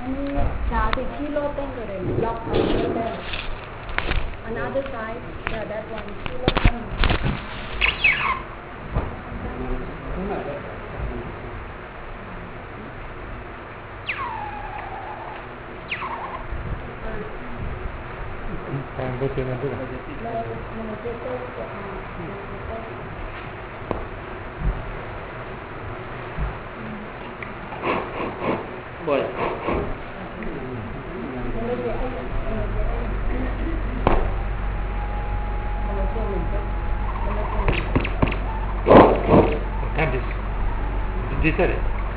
Another side, yeah, that one. Kilo Boleh. Habis. Dicari.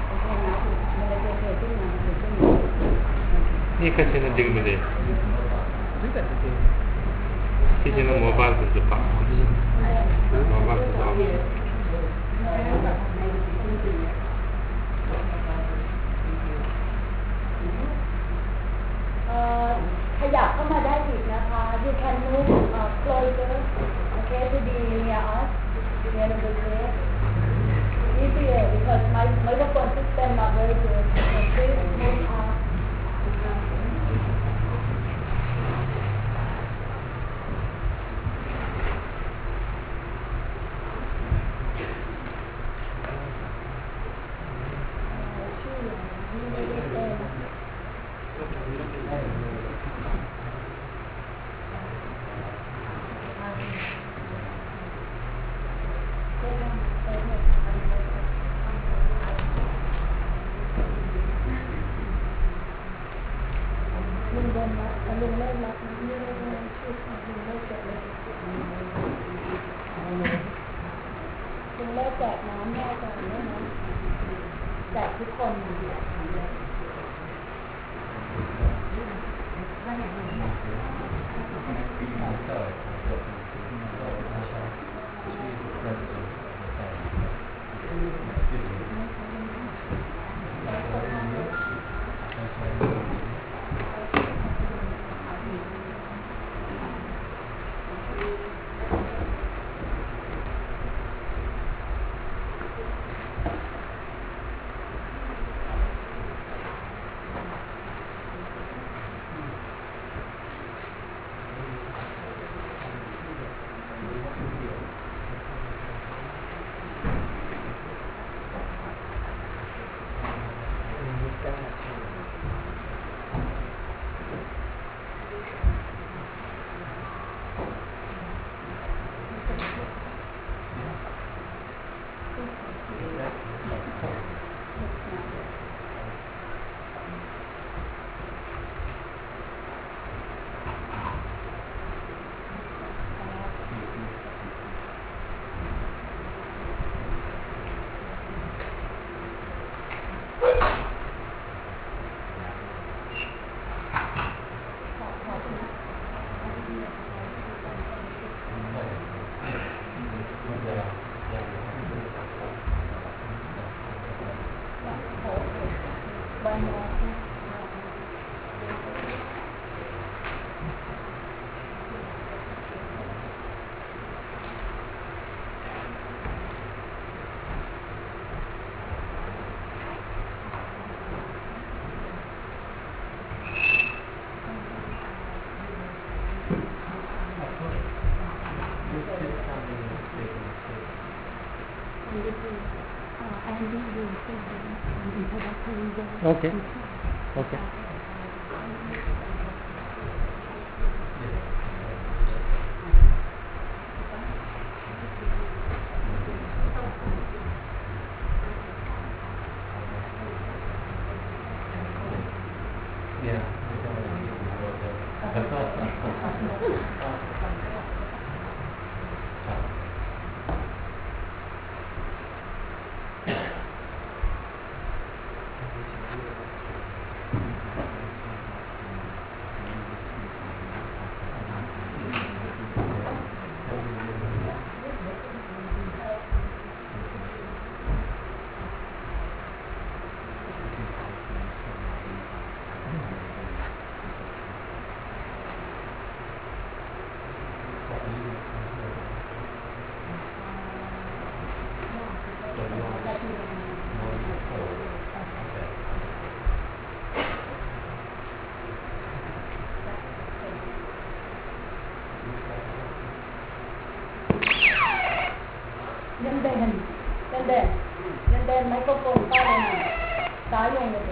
Ini kasih nanti kemudian. Kita nak mobile tu cepat. Mobile tu cepat. ขยับเข้ามาได้อีกนะคะ You can move closer, okay, to be near us, near the bouquet. Easier because my microphone system not very good. So please move up. Okay. Okay. lên đèn microphone to lên này trái lên được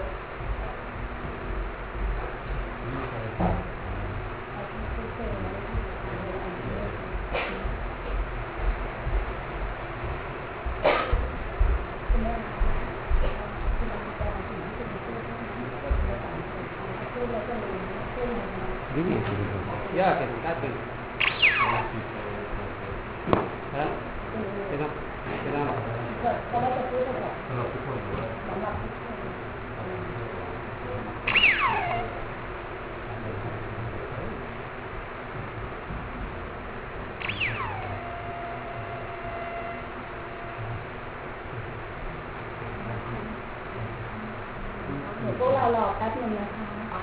Ya, que está bien. ¿Verdad? Quedamos. เขาจะพูดอะไรสำหรับทุกคนหรือว่าสำหรับทุกคนเดี๋ยวพวกเรารอแป๊บนึงนะคะ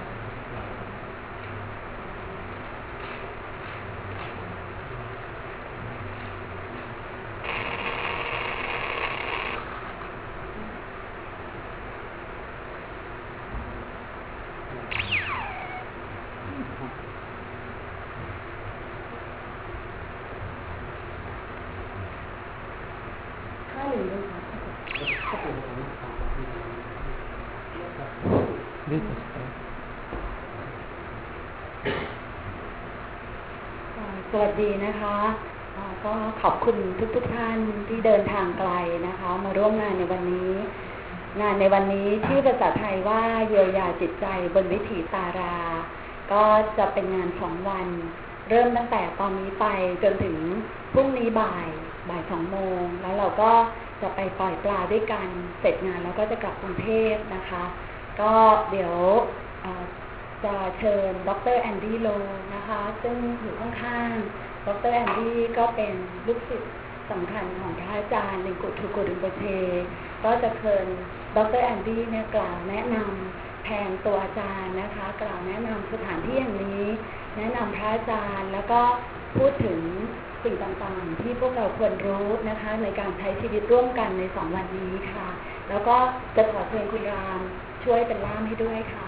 สวัสดีนะคะก็ขอบคุณทุกท่านที่เดินทางไกลนะคะมาร่วมงานในวันนี้ชื่อภาษาไทยว่าเยียวยาจิตใจบนวิถีตาราก็จะเป็นงาน2 วันเริ่มตั้งแต่ตอนนี้ไปจนถึงพรุ่งนี้บ่าย 2 โมงแล้วเราก็จะไปปล่อยปลาด้วยกันเสร็จงานแล้วก็จะกลับกรุงเทพนะคะก็เดี๋ยวจะเชิญดร.แอนดี้โลนะคะซึ่งอยู่ข้างๆดร.แอนดี้ก็เป็นลูกศิษย์สำคัญของพระอาจารย์ลิงกุทูโกริมโปเชก็จะเชิญดร.แอนดี้เนี่ยกล่าวแนะนำแทนตัวอาจารย์นะคะกล่าวแนะนำสถานที่อย่างนี้แนะนำพระอาจารย์แล้วก็พูดถึงสิ่งต่างๆที่พวกเราควรรู้นะคะในการใช้ชีวิตร่วมกันใน2 วันนี้ค่ะแล้วก็จะขอเชิญคุณรามช่วยเป็นล่ามให้ด้วยค่ะ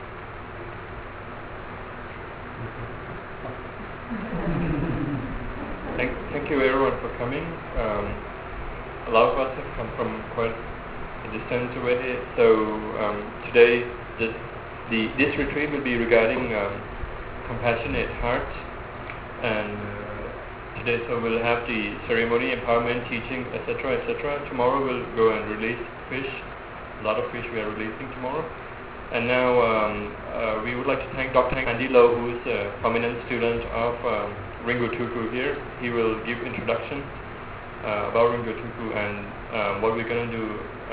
Thank you everyone for coming. A lot of us have come from quite a distance away. So today this retreat will be regarding compassionate hearts, and today so we'll have the ceremony, empowerment, teaching, etc., etc. Tomorrow we'll go and release fish. A lot of fish we are releasing tomorrow. And now we would like to thank Dr. Andy Low, who is a prominent student of Ringo Tuku here. He will give introduction about Ringo Tuku and what we're going to do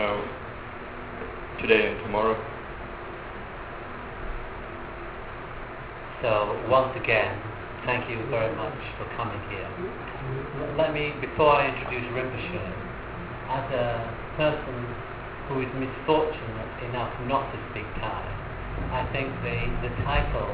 today and tomorrow. So once again, thank you very much for coming here. Let me, before I introduce Rinpoche, as a person who is misfortunate enough not to speak Thai, I think the title,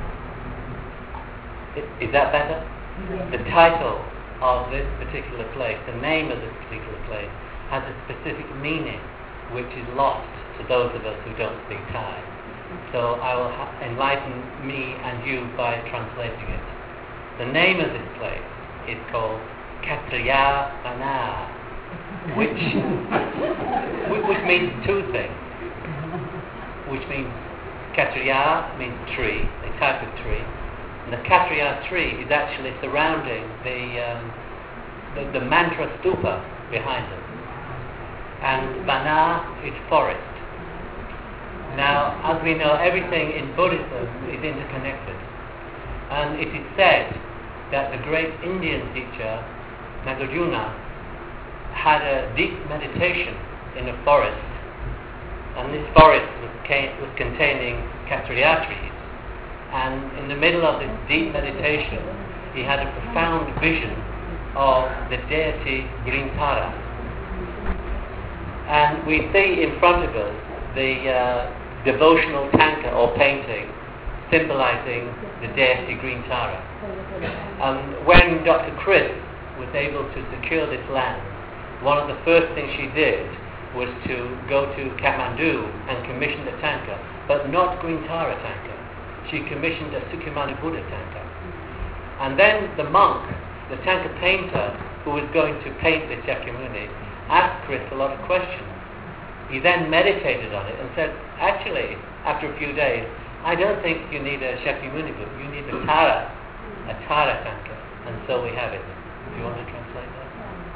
is that better? Yes. The title of this particular place, the name of this particular place, has a specific meaning which is lost to those of us who don't speak Thai. So I will enlighten me and you by translating it. The name of this place is called Katriya Bana, which means two things. Which means Katriya means tree, a type of tree, and the Katriya tree is actually surrounding the mantra stupa behind us, and Bana is forest. Now, as we know, everything in Buddhism is interconnected, and it is said that the great Indian teacher Nagarjuna had a deep meditation in a forest, and this forest was containing Katriya trees, and in the middle of this deep meditation he had a profound vision of the deity Grintara, and we see in front of us the devotional tanka or painting symbolizing the deity Grintara. When Dr. Chris was able to secure this land, one of the first things she did was to go to Kathmandu and commission the tanka, but not Grintara tanka. She commissioned a Sukhumani Buddha tanka. And then the monk, the tanka painter, who was going to paint the Shakyamuni, asked Chris a lot of questions. He then meditated on it and said, actually, after a few days, I don't think you need a Shakyamuni book, you need a Tara Tanka. And so we have it. Do you want to translate that?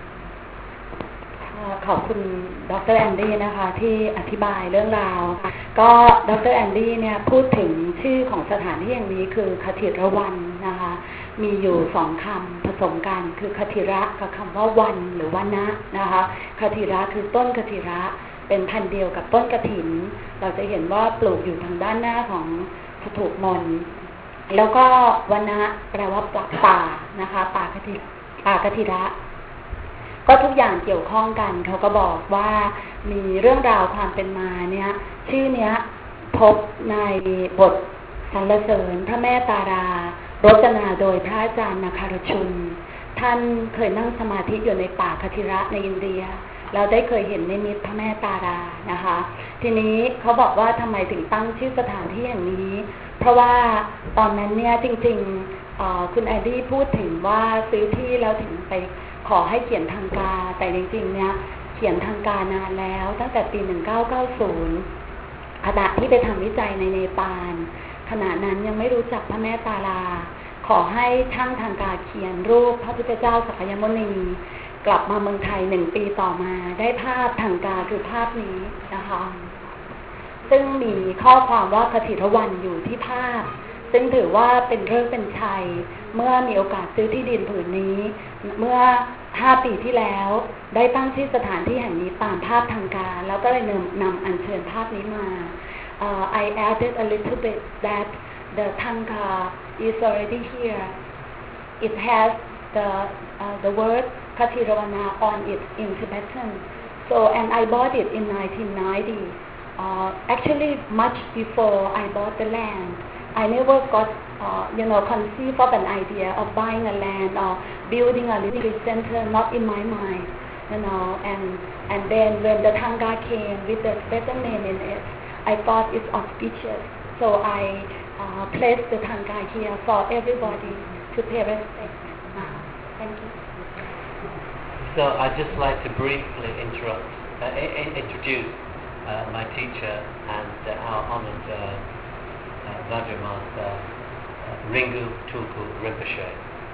ขอบคุณดร.แอนดี้นะคะที่อธิบายเรื่องราวก็ดร.แอนดี้เนี่ยพูดถึงชื่อของสถานที่อย่างนี้คือคถิรวันนะคะมีอยู่2คำผสมกันคือคถิระกับคำว่าวันหรือวนะนะคะคถิระคือต้นคถิระเป็นพันธุ์เดียวกับต้นกฐินเราจะเห็นว่าปลูกอยู่ทางด้านหน้าของสถูปมนต์แล้วก็วนะแปลว่าป่านะคะป่ากถิระก็ทุกอย่างเกี่ยวข้องกันเขาก็บอกว่ามีเรื่องราวความเป็นมาเนี่ยชื่อเนี้ยพบในบทสรรเสริญพระแม่ตารารจนาโดยพระอาจารย์นาคารชุนท่านเคยนั่งสมาธิอยู่ในป่าคถิระในอินเดียเราได้เคยเห็นนิมิตพระแม่ตารานะคะทีนี้เขาบอกว่าทำไมถึงตั้งชื่อสถานที่อย่างนี้เพราะว่าตอนนั้นเนี่ยจริงๆคุณแอดดี้พูดถึงว่าซื้อที่แล้วถึงไปขอให้เขียนทางการแต่จริงๆเนี่ยเขียนทางการนานแล้วตั้งแต่ปี 1990 ขณะที่ไปทำวิจัยในเนปาลขณะนั้นยังไม่รู้จักพระแม่ตาราขอให้ช่างทางการเขียนรูปพระพุทธเจ้าสักยมุนีกลับมาเมืองไทย1 ปีต่อมาได้ภาพทางการคือภาพนี้นะคะซึ่งมีข้อความว่าคถิรวันอยู่ที่ภาพซึ่งถือว่าเป็นฤกษ์เป็นชัยเมื่อมีโอกาสซื้อที่ดินผืนนี้เมื่อ5 ปีที่แล้วได้ตั้งชื่อสถานที่แห่งนี้ตามภาพทางการแล้วก็เลยนำอัญเชิญภาพนี้มาI added a little bit that the Tanka is already here. It has the word Katiravana on it in Tibetan. So and I bought it in 1990. Actually, much before I bought the land, I never got conceived of an idea of buying a land or building a retreat center. Not in my mind, and then when the Tanka came with the Tibetan name in it, I thought it's auspicious. So I placed the Tanka here for everybody to pay respect. Thank you. So I'd just like to briefly introduce my teacher and our honoured Vajra Master, Ringu Tulku Rinpoche.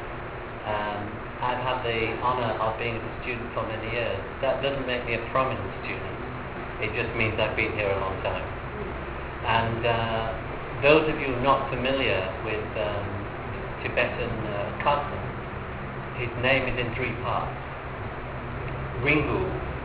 I've had the honour of being a student for many years. That doesn't make me a prominent student. It just means I've been here a long time. And those of you not familiar with Tibetan custom, his name is in 3 parts. Ringu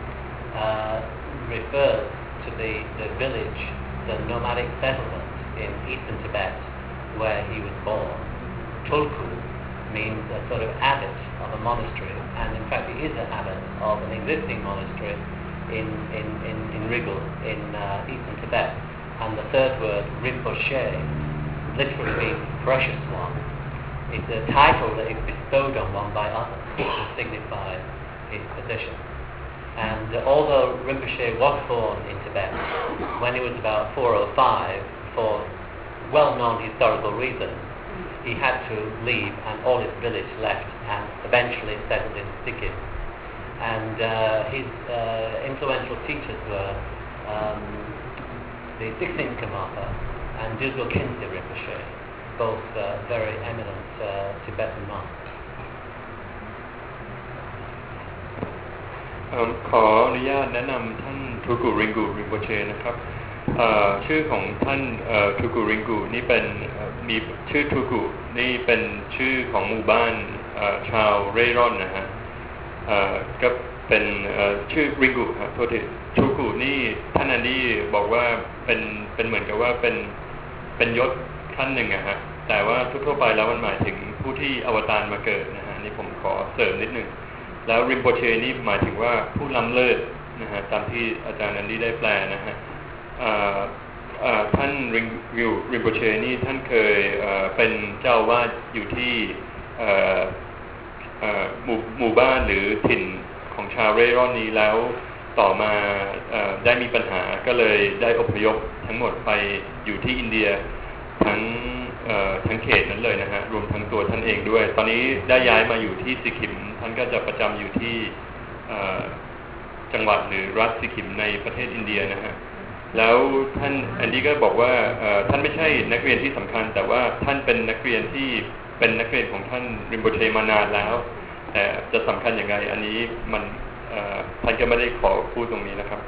refers to the village, the nomadic settlement in eastern Tibet where he was born. Tulku means a sort of abbot of a monastery, and in fact he is an abbot of an existing monastery in Rigel in eastern Tibet. And the third word, Rinpoche, literally means precious one. It's a title that is bestowed on one by others to signify his position. And although Rinpoche was born in Tibet when he was about 4 or 5, for well-known historical reasons, he had to leave and all his village left and eventually settled in Sikkim. And his influential teachers were the 16th Karmapa and Dilgo Khyentse Rinpoche, both very eminent Tibetan monks. ขออนุญาตแนะนำท่านทูกุริงกูริมโปเชนะครับชื่อของท่านทูกุริงกูนี่เป็นมีชื่อทูกุนี่เป็นชื่อของหมู่บ้านชาวเร่ร่อนนะฮะก็เป็นชื่อริงกูครับโทษทีทูกุนี่ท่านอันนี้บอกว่าเป็นเหมือนกับว่าเป็นยศขั้นหนึ่งอะฮะแต่ว่าทั่วไปแล้วมันหมายถึงผู้ที่อวตารมาเกิดนะฮะนี่ผมขอเสริมนิดหนึ่งแล้วริมโปเชนี่หมายถึงว่าผู้ล้ำเลิศนะฮะตามที่อาจารย์อันนี้ได้แปลนะฮะท่านริมโปเชนี่ท่านเคยเป็นเจ้าวาดอยู่ที่หมู่บ้านหรือถิ่นของชาวเร่ร่อนนี้แล้วต่อมาได้มีปัญหาก็เลยได้อพยพทั้งหมดไปอยู่ที่อินเดียทั้งเขตนั้นเลยนะฮะรวมทั้งตัวท่านเองด้วยตอนนี้ได้ย้ายมาอยู่ที่สิกิมท่านก็จะประจำอยู่ที่จังหวัดหรือรัฐสิกิมในประเทศอินเดียนะฮะแล้วท่านแอนดี้ก็บอกว่าท่านไม่ใช่นักเรียนที่สำคัญแต่ว่าท่านเป็นนักเรียนที่เป็นนักเรียนของท่านริมโบเชมานานแล้วแต่จะสำคัญยังไงอันนี้มันท่านก็ไม่ได้ขอพูดตรงนี้นะครับ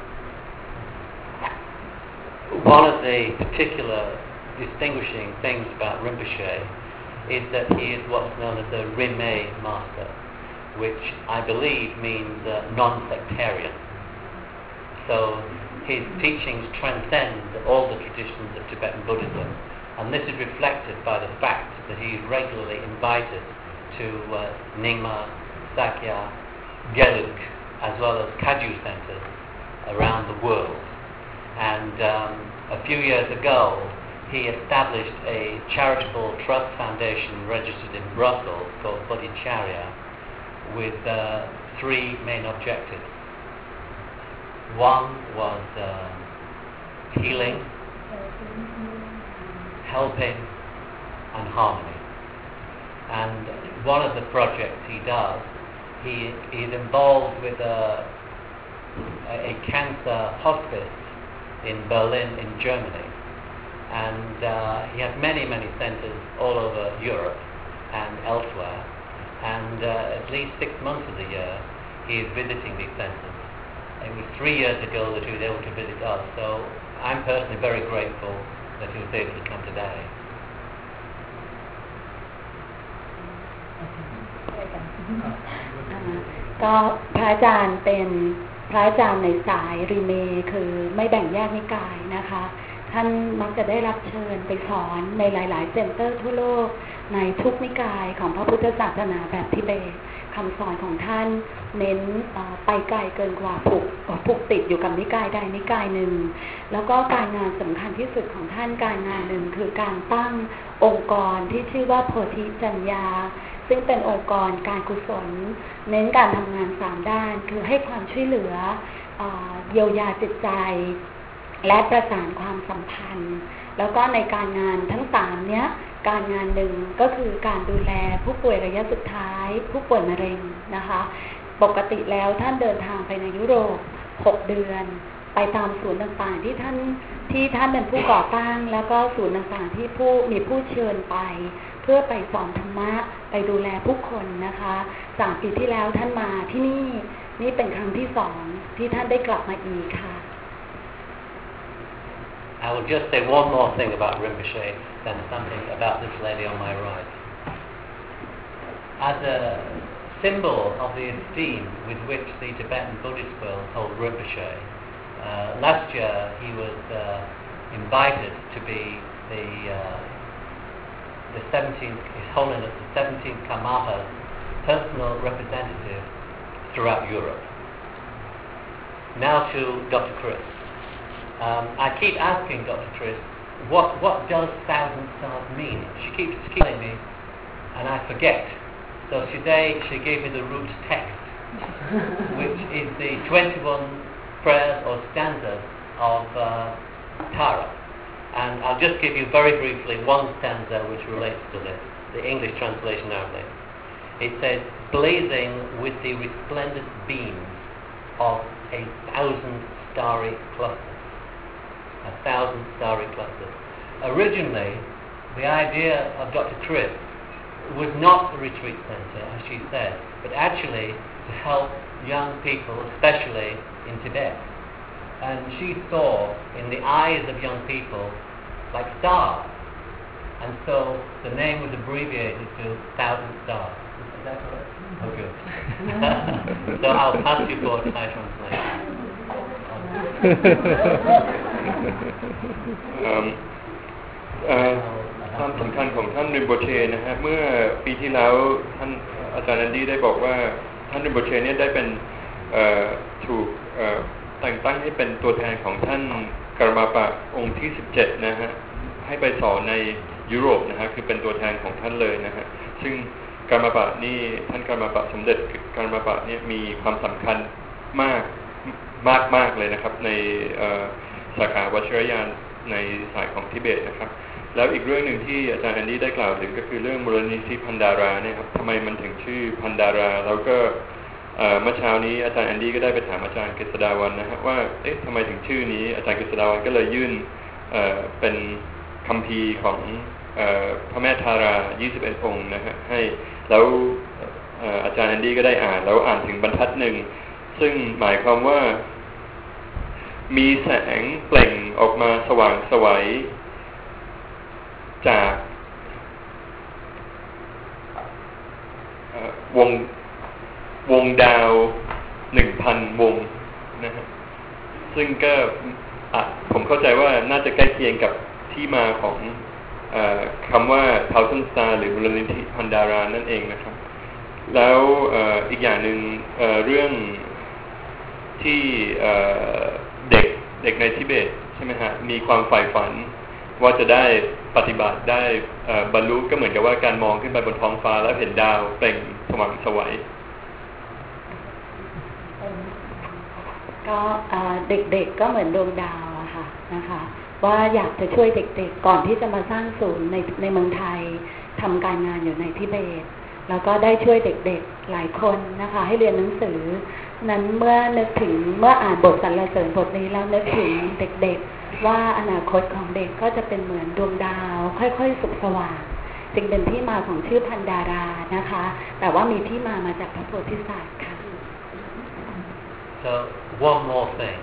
One of the particular distinguishing things about Rinpoche is that he is what's known as a Rimé master, which I believe means non-sectarian. So his teachings transcend all the traditions of Tibetan Buddhism, and this is reflected by the fact that he is regularly invited to Nyingma, Sakya, Gelug, as well as Kagyu centers around the world. And a few years ago, he established a charitable trust foundation registered in Brussels called Bodhicharya with three main objectives. One was healing, helping, and harmony. And one of the projects he does, he is involved with a cancer hospice in Berlin, in Germany. And he has many centers all over Europe and elsewhere. And at least 6 months of the year, he is visiting these centers. It was 3 years ago that he was able to visit us, so I'm personally very grateful that he was able to come today. ก็พระอาจารย์เป็นพระอาจารย์ในสายรีเมคือไม่แบ่งแยกนิกายนะคะท่านมักจะได้รับเชิญไปสอนในหลายๆเซ็นเตอร์ทั่วโลกในทุกนิกายของพระพุทธศาสนาแบบทิเบตคำสอนของท่านเน้นไปไกลเกินกว่าผูกติดอยู่กับนิกายใดนิกายหนึ่งแล้วก็การงานสำคัญที่สุดของท่านการงานหนึ่งคือการตั้งองค์กรที่ชื่อว่าโพธิจัญญาซึ่งเป็นองค์กรการกุศลเน้นการทำงาน3ด้านคือให้ความช่วยเหลือเยียวยาจิตใจและประสานความสัมพันธ์แล้วก็ในการงานทั้ง3เนี้ยการงานหนึ่งก็คือการดูแลผู้ป่วยระยะสุดท้ายผู้ป่วยมะเร็งนะคะปกติแล้วท่านเดินทางไปในยุโรป6เดือนไปตามศูนย์ต่างๆที่ท่านเป็นผู้ก่อตั้งแล้วก็ศูนย์ต่างๆที่มีผู้เชิญไปเพื่อไปสอนธรรมะไปดูแลผู้คนนะคะ3 ปีที่แล้วท่านมาที่นี่เป็นครั้งที่2ที่ท่านได้กลับมาอีกค่ะ I will just say one more thing about Rinpoche, then something about this lady on my right. As a symbol of the esteem with which the Tibetan Buddhist world hold Rinpoche, last year he was invited to be the 17th, His Holiness the 17th Karmapa's personal representative throughout Europe. Now to Dr. Chris. I keep asking Dr. Chris, what does 1,000 stars mean? She keeps telling me, and I forget. So today she gave me the root text, which is the 21 prayers or stanzas of Tara. And I'll just give you very briefly one stanza which relates to this, the English translation only. It says, blazing with the resplendent beams of 1,000 starry clusters. 1,000 starry clusters. Originally, the idea of Dr. Chris was not a retreat center, as she said, but actually to help young people, especially in Tibet. And she saw in the eyes of young people like stars. And so the name was abbreviated to 1,000 stars. Is that correct? Oh, good. So I'll pass you for Thai translation. ความสำคัญของท่านริมโบเชนะฮะเมื่อปีที่แล้วท่านอาจารย์แอนดี้ได้บอกว่าท่านริมโบเชเนี่ยได้เป็นถูกแต่งตั้งให้เป็นตัวแทนของท่านกรมาปะองค์ที่17นะฮะให้ไปสอนในยุโรปนะฮะคือเป็นตัวแทนของท่านเลยนะฮะซึ่งกรมาปะนี่ท่านกรมาปะสมเด็จกรมาปะเนี่ยมีความสำคัญมากเลยนะครับในสาขาวชิรยานในสายของทิเบตนะครับแล้วอีกเรื่องหนึ่งที่อาจารย์แอนดี้ได้กล่าวถึงก็คือเรื่องมูลนิธิพันดาราเนี่ยครับทำไมมันถึงชื่อพันดาราแล้วก็เมื่อเช้านี้อาจารย์แอนดี้ก็ได้ไปถามอาจารย์กฤษดาวัลย์นะฮะว่าเอ๊ะทำไมถึงชื่อนี้อาจารย์กฤษดาวัลย์ก็เลยยื่นเป็นคัมภีร์ของพระแม่ธารา21องค์นะฮะให้แล้วอาจารย์แอนดี้ก็ได้อ่านแล้วอ่านถึงบรรทัดหนึ่งซึ่งหมายความว่ามีแสงเปล่งออกมาสว่างไสวจากวงดาว 1,000 วงนะฮะซึ่งก็ผมเข้าใจว่าน่าจะใกล้เคียงกับที่มาของคำว่า Thousand Star หรือมูลนิธิพันดารานั่นเองนะครับแล้วอีกอย่างหนึ่งเรื่องที่เด็กในทิเบตใช่ไหมฮะมีความใฝ่ฝันว่าจะได้ปฏิบัติได้บรรลุก็เหมือนกับว่าการมองขึ้นไปบนท้องฟ้าแล้วเห็นดาวเปล่งสว่างไสวก็เด็กๆก็เหมือนดวงดาวอะค่ะนะคะว่าอยากจะช่วยเด็กๆก่อนที่จะมาสร้างศูนย์ในเมืองไทยทำการงานอยู่ในทิเบตแล้วก็ได้ช่วยเด็กๆหลายคนนะคะให้เรียนหนังสือนั้นเมื่ออ่านบทสรรเสริญบทนี้แล้วนึกถึงเด็กๆว่าอนาคตของเด็กก็จะเป็นเหมือนดวงดาวค่อยๆสุกสว่างจึงเป็นที่มาของชื่อพันดารานะคะแต่ว่ามีที่มาจากพระโพธิสัตว์ค่ะ So one more thing.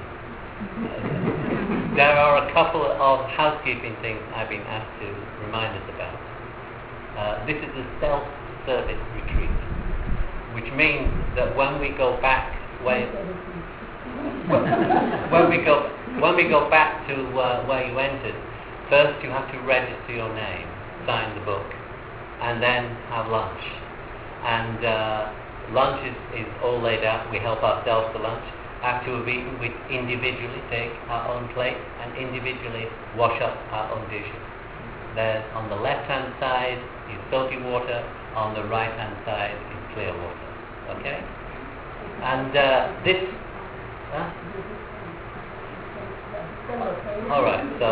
There are a couple of housekeeping things I've been asked to remind us about. This is a self-service retreat, which means that when we go back when we go back to where you entered, first you have to register your name, sign the book, and then have lunch. And lunch is all laid out. We help ourselves to lunch. After we've eaten, we individually take our own plate and individually wash up our own dishes. There's on the left-hand side is soapy water, on the right-hand side is clear water. Okay? And this... Huh? All right, so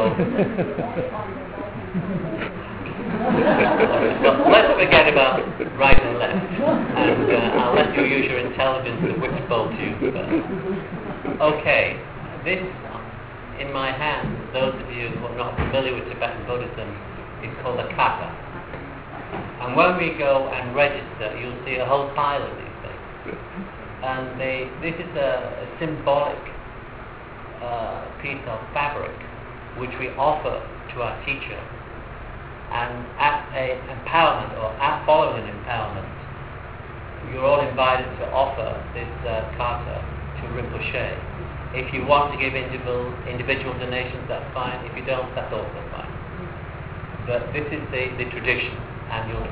let's forget about right and left, and I'll let you use your intelligence to which bowl to use first. Okay, this in my hand, those of you who are not familiar with Tibetan Buddhism, is called a kata. And when we go and register, you'll see a whole pile of these things. And this is a symbolic piece of fabric which we offer to our teacher. And at an empowerment or at following an empowerment, you're all invited to offer this kata to Rinpoche. If you want to give individual donations, that's fine. If you don't, that's also fine. But this is the tradition, and you'll...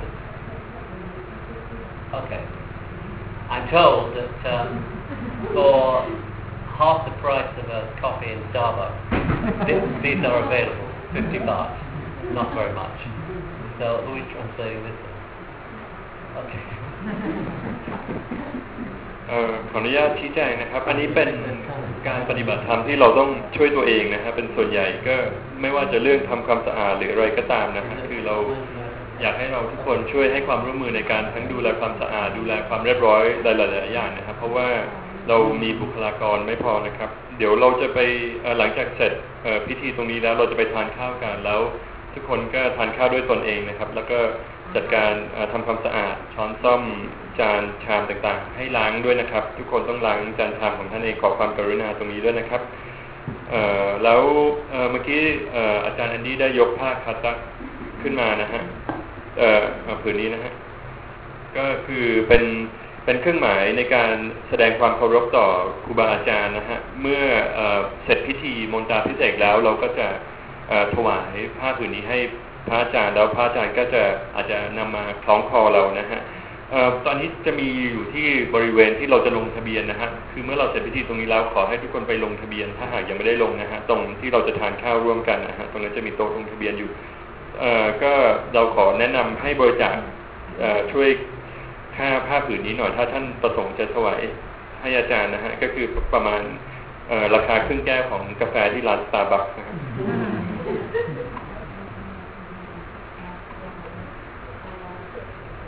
Okay. I'm told that for half the price of a coffee in Starbucks, these are available, 50 baht. Not very much. So who is translating this one? Okay. ขออนุญาตชี้แจงนะครับอันนี้เป็นการปฏิบัติธรรมที่เราต้องช่วยตัวเองนะครับเป็นส่วนใหญ่ก็ไม่ว่าจะเรื่องทำความสะอาดหรืออะไรก็ตามนะครับคือเราอยากให้เราทุกคนช่วยให้ความร่วมมือในการทั้งดูแลความสะอาดดูแลความเรียบร้อยหลายๆอย่างนะครับเพราะว่าเรามีบุคลากรไม่พอนะครับเดี๋ยวเราจะไปหลังจากเสร็จพิธีตรงนี้แล้วเราจะไปทานข้าวกันแล้วทุกคนก็ทานข้าวด้วยตนเองนะครับแล้วก็จัดการทำความสะอาดช้อนส้อมจานชามต่างๆให้ล้างด้วยนะครับทุกคนต้องล้างจานชามของท่านเองขอความกรุณาตรงนี้ด้วยนะครับแล้วเมื่อกี้อาจารย์แอนดี้ได้ยกผ้าคาซักขึ้นมานะฮะผืนนี้นะฮะก็คือเป็นเครื่องหมายในการแสดงความเคารพต่อครูบาอาจารย์นะฮะเมื่อเสร็จพิธีมนตราพิเศษแล้วเราก็จะถวายผ้าผืนนี้ให้พระอาจารย์แล้วพระอาจารย์ก็จะอาจจะนำมาคล้องคอเรานะฮะตอนนี้จะมีอยู่ที่บริเวณที่เราจะลงทะเบียนนะฮะคือเมื่อเราเสร็จพิธีตรงนี้แล้วขอให้ทุกคนไปลงทะเบียนถ้าหากยังไม่ได้ลงนะฮะตรงที่เราจะทานข้าวร่วมกันนะฮะตรงนั้นจะมีโต๊ะลงทะเบียนอยู่ก็เราขอแนะนำให้บริจาคช่วยค่าผ้าผืนนี้หน่อยถ้าท่านประสงค์จะถวายให้อาจารย์นะฮะก็คือประมาณราคาครึ่งแก้วของกาแฟที่ร้าน Starbucks นะครับ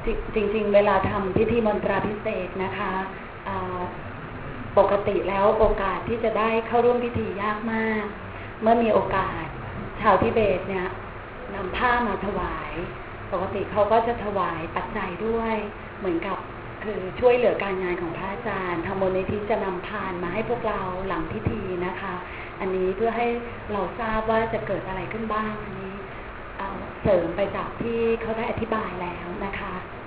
จริงๆเวลาทำพิธีมนตราพิเศษนะคะปกติแล้วโอกาสที่จะได้เข้าร่วมพิธียากมากเมื่อมีโอกาสชาวทิเบตเนี่ยนำผ้ามาถวายปกติเขาก็จะถวายปัจจัยด้วยเหมือนกับคือช่วยเหลือการงานของพระอาจารย์ทางมูลนิธิจะนำพานมาให้พวกเราหลังพิธีนะคะอันนี้เพื่อให้เราทราบว่าจะเกิดอะไรขึ้นบ้างอันนี้เสริมไปจากที่เขาได้อธิบายแล้วนะคะ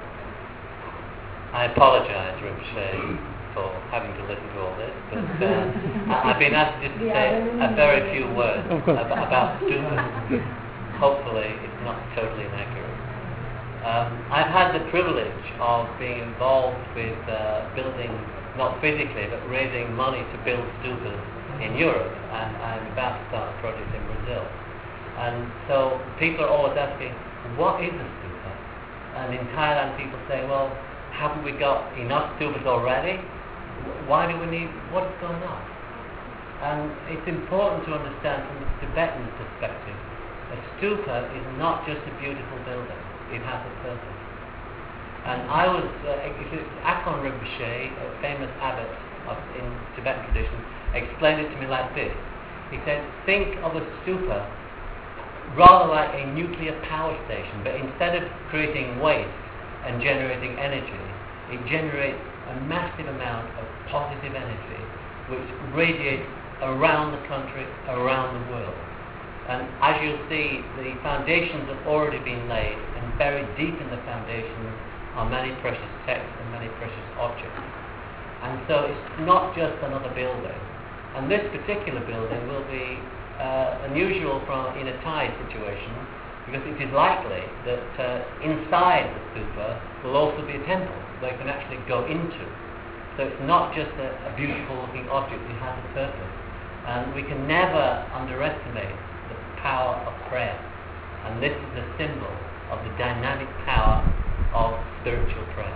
I apologize, Rinpoche, for having to listen to all this, but I've been asked just to say a very few words about stupas. Hopefully it's not totally inaccurate. I've had the privilege of being involved with building, not physically, but raising money to build stupas in Europe, and I'm about to start a project in Brazil. And so people are always asking, what is a stupa? And in Thailand people say, well, haven't we got enough stupas already? Why do we need, what's going on? And it's important to understand from the Tibetan perspective, a stupa is not just a beautiful building, it has a purpose. And I was, Akon Rinpoche, a famous abbot in Tibetan tradition, explained it to me like this. He said, think of a stupa rather like a nuclear power station, but instead of creating waste and generating energy, it generates a massive amount of positive energy which radiates around the country, around the world. And as you'll see, the foundations have already been laid, and buried deep in the foundations are many precious texts and many precious objects. And so it's not just another building. And this particular building will be unusual in a Thai situation, because it is likely that inside the stupa will also be a temple they can actually go into. So it's not just a beautiful looking object, it has a purpose. And we can never underestimate the power of prayer. And this is a symbol of the dynamic power of spiritual prayer.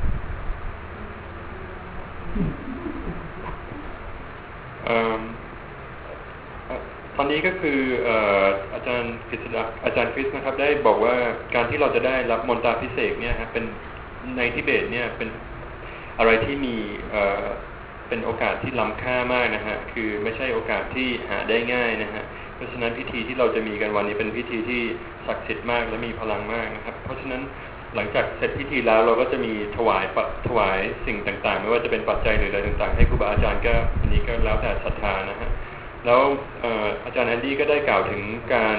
ตอนนี้ก็คืออาจารย์คริสนะครับได้บอกว่าการที่เราจะได้รับมนตราพิเศษเนี่ยฮะเป็นในทิเบตเนี่ยเป็นอะไรที่มีเป็นโอกาสที่ล้ำค่ามากนะฮะคือไม่ใช่โอกาสที่หาได้ง่ายนะฮะเพราะฉะนั้นพิธีที่เราจะมีกันวันนี้เป็นพิธีที่ศักดิ์สิทธิ์มากและมีพลังมากนะครับเพราะฉะนั้นหลังจากเสร็จพิธีแล้วเราก็จะมีถวายสิ่งต่างๆไม่ว่าจะเป็นปัจจัยหรืออะไรต่างๆให้ครูบาอาจารย์ก็อันนี้ก็แล้วแต่ศรัทธานะฮะแล้วอาจารย์แอนดี้ก็ได้กล่าวถึงการ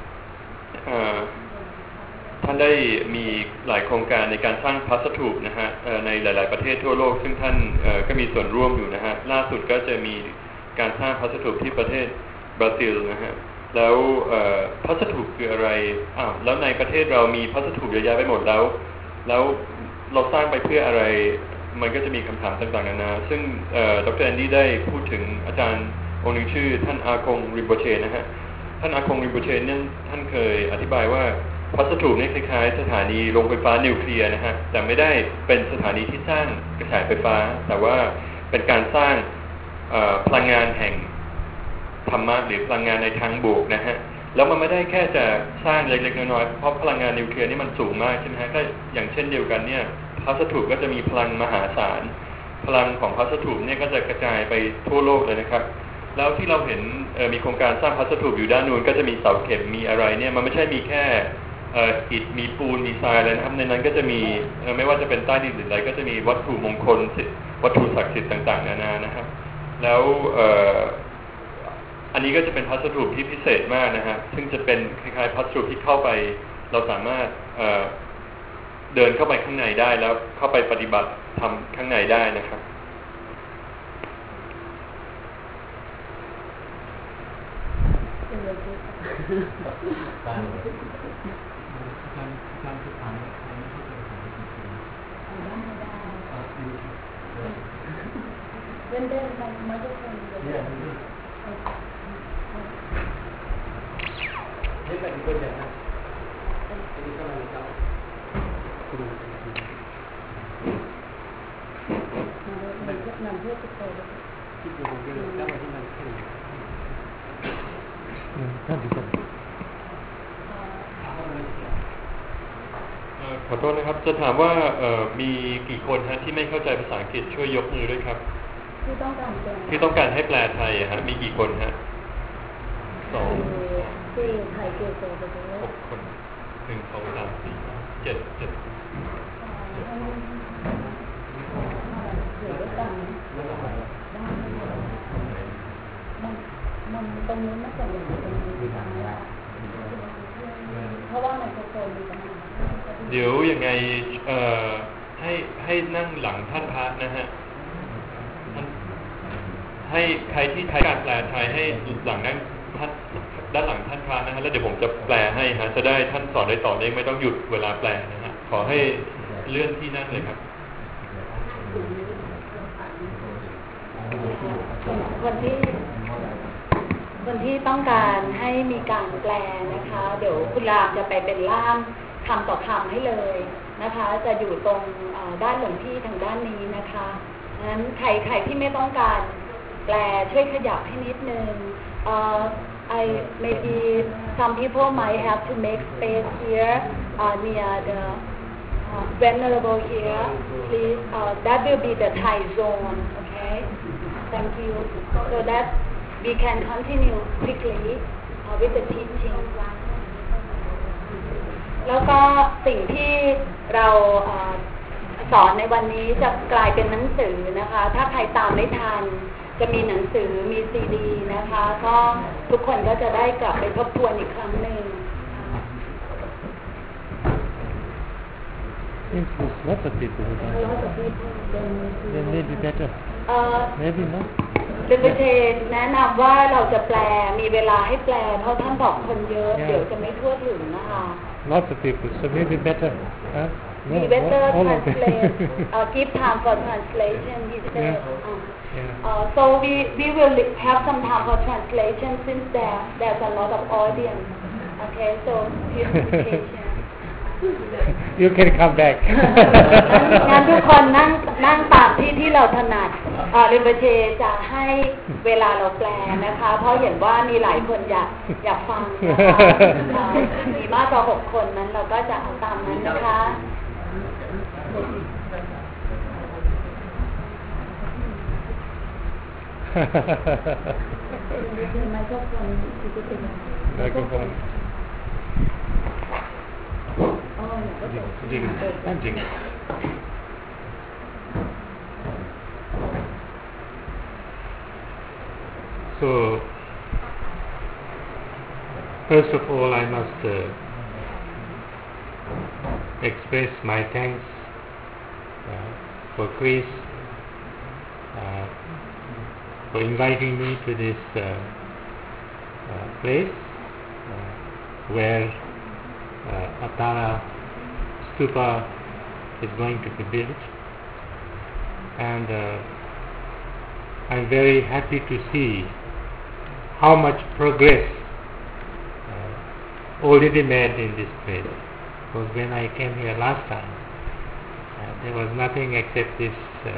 ท่านได้มีหลายโครงการในการสร้างพระสถูปนะฮะในหลายๆประเทศทั่วโลกซึ่งท่านก็มีส่วนร่วมอยู่นะฮะล่าสุดก็จะมีการสร้างพระสถูปที่ประเทศบราซิลนะฮะแล้วพระสถูปคืออะไรแล้วในประเทศเรามีพระสถูปเยอะแยะไปหมดแล้วเราสร้างไปเพื่ออะไรมันก็จะมีคำถามต่างๆนานาซึ่งดร.แอนดี้ได้พูดถึงอาจารย์องค์หนึ่งชื่อท่านอาคงริมโบเชนะฮะท่านอาคงริมโบเชเนี่ยท่านเคยอธิบายว่าพระสถูปนี่คล้ายๆสถานีโรงไฟฟ้านิวเคลียร์นะฮะแต่ไม่ได้เป็นสถานีที่สร้างกระแสไฟฟ้าแต่ว่าเป็นการสร้างพลังงานแห่งธรรมะหรือพลังงานในทางบวกนะฮะแล้วมันไม่ได้แค่จะสร้างเล็กๆน้อยๆเพราะพลังงานนิวเคลียร์นี่มันสูงมากใช่ไหมฮะก็อย่างเช่นเดียวกันเนี่ยพระสถูปก็จะมีพลังมหาศาลพลังของพระสถูปเนี่ยก็จะกระจายไปทั่วโลกเลยนะครับแล้วที่เราเห็นมีโครงการสร้างพระสถูปอยู่ด้านนู้นก็จะมีเสาเข็มมีอะไรเนี่ยมันไม่ใช่มีแค่อิฐมีปูนมีทรายอะไรนะครับในนั้นก็จะมีไม่ว่าจะเป็นใต้ดินหรืออะไรก็จะมีวัตถุมงคลวัตถุศักดิ์สิทธิ์ต่างๆนานานะครับแล้วอันนี้ก็จะเป็นพระสถูปที่พิเศษมากนะฮะซึ่งจะเป็นคล้ายๆพระสถูปที่เข้าไปเราสามารถเดินเข้าไปข้างในได้แล้วเข้าไปปฏิบัติทำข้างในได้นะครับ When there's like microphone. Yeah. Thế vậy thì tôi để này. Thì sau này sao? Mình rất nằm hết cái tôi. Chị vừa kia là các bạnที่มันขึ้นท่านที่ท่านขอโทษนะครับจะถามว่ามีกี่คนฮะที่ไม่เข้าใจภาษาอังกฤษช่วยยกมือด้วยครับที่ต้องการแปลที่ต้องการให้แปลไทยฮะมีกี่คนฮะ2 ที่ไทยเกี่ยวกับ 6 คน1 2 3 4 7 มันตรงนี้มันจะอยู่ตรงนี้เพราะว่ามันจะโซนมีปัญหาเดี๋ยวยังไงให้นั่งหลังท่านพระนะฮะให้ใครที่ใช้การแปลไทยให้หลังนั่งท่านด้านหลังท่านพระนะฮะแล้วเดี๋ยวผมจะแปลให้ฮะจะได้ท่านสอนได้ต่อเนื่องไม่ต้องหยุดเวลาแปลนะฮะขอให้เลื่อนที่นั่งเลยครับคนที่ต้องการให้มีการแปลนะคะเดี๋ยวคุณรามจะไปเป็นล่ามคำต่อคำให้เลยนะคะจะอยู่ตรงด้านหลวงพี่ทางด้านนี้นะคะงั้นใครที่ไม่ต้องการแปลช่วยขยับให้นิดนึงmaybe some people might have to make space here near the venerable here please that will be the Thai zone okay thank you so that we can continue quickly with the teaching แล้วก็สิ่งที่เราสอนในวันนี้จะกลายเป็นหนังสือนะคะถ้าใครตามไม่ทันจะมีหนังสือมีซีดีนะคะก็ทุกคนก็จะได้กลับไปทบทวนอีกครั้งหนึ่ง Yes, lots of people who don't. Then maybe better. Maybe not. เป็นประเทศแนะนำว่าเราจะแปลมีเวลาให้แปลเพราะท่านบอกคนเยอะเดี๋ยวจะไม่ทั่วถึงนะคะ Lots of people, so maybe better. Be better translate. Give time for translation. He said. So we will have some time for translation since there's a lot of audience. Okay, so please be patient. You can come back งั้นทุกคนนั่งตามที่เราถนัดเรนเบเชจะให้เวลาเราแปลนะคะเพราะเห็นว่ามีหลายคนอยากฟังนะคะมีมากกว่า6 คนนั้นเราก็จะเอาตามนั้นนะคะไมโครโฟนไมโครโฟนจริง So first of all I must express my thanks for Chris for inviting me to this place where Atara Stupa is going to be built, and I'm very happy to see how much progress already made in this place. Because when I came here last time, there was nothing except this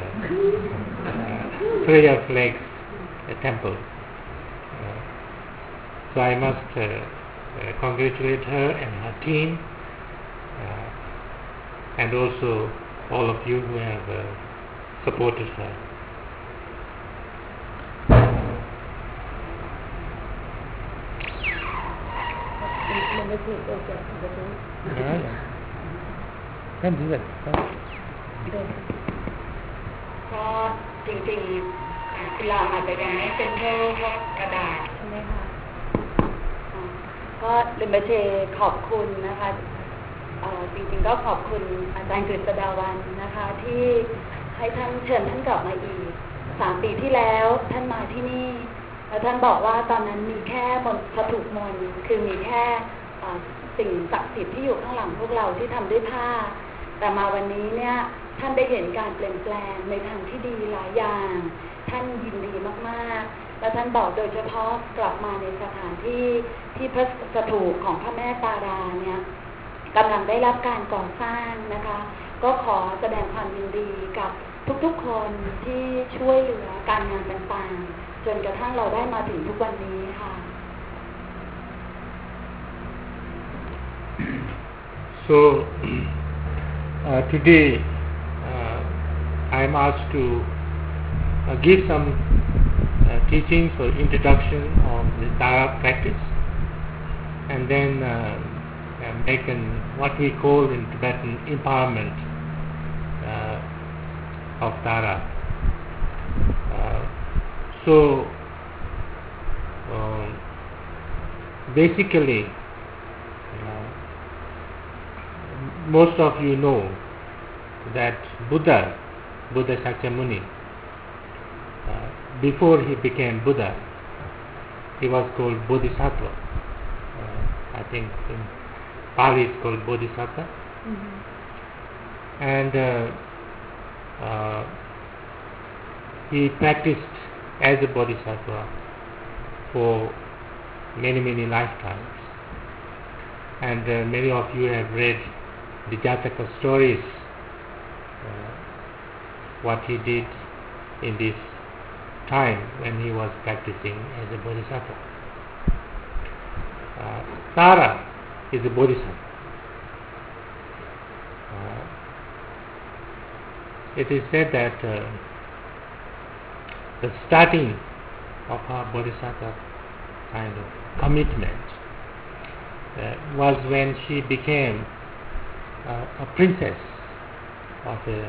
prayer flags temple. So I must congratulate her and her team, and also all of you who have supported her. Can do that. ก็จริงๆคุณลาอาจจะยังไม่เป็นพวกกระดาษใช่ไหมคะก็เรนเบเชขอบคุณนะคะจริงๆก็ขอบคุณอาจารย์กฤษดาวันนะคะที่ให้ท่านเชิญท่านกลับมาอีก3 ปีที่แล้วท่านมาที่นี่แล้วท่านบอกว่าตอนนั้นมีแค่สถูปมนต์คือมีแค่สิ่งศักดิ์สิทธิ์ที่อยู่ข้างหลังพวกเราที่ทำด้วยผ้าแต่มาวันนี้เนี่ยท่านได้เห็นการเปลี่ยนแปลงในทางที่ดีหลายอย่างท่านยินดีมากๆและท่านบอกโดยเฉพาะกลับมาในสถานที่พระสถูปของพระแม่ตาราเนี่ยกำลังได้รับการก่อสร้างนะคะก็ขอแสดงความยินดีกับทุกๆคนที่ช่วยเหลือการงานต่างๆจนกระทั่งเราได้มาถึงทุกวันนี้ค่ะ So Today I am asked to give some teachings or introduction of the Tara practice, and then make what we call in Tibetan empowerment of Tara. So basically, most of you know that Buddha Shakyamuni, before he became Buddha, he was called Bodhisattva. I think in Pali it's called Bodhisattva. And he practiced as a Bodhisattva for many lifetimes. And many of you have read the Jataka stories, what he did in this time when he was practicing as a Bodhisattva. Tara is a Bodhisattva. It is said that the starting of her Bodhisattva kind of commitment was when she became a princess of a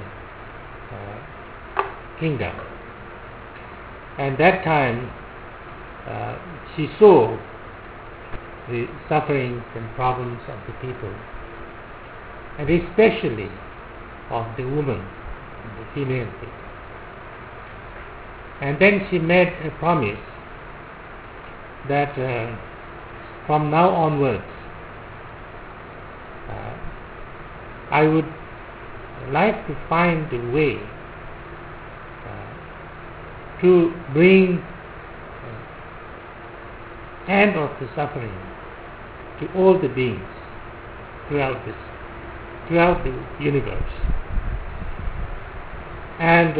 kingdom. And that time she saw the sufferings and problems of the people, and especially of the women, the female people. And then she made a promise that from now onwards I would like to find a way to bring end of the suffering to all the beings throughout the universe, and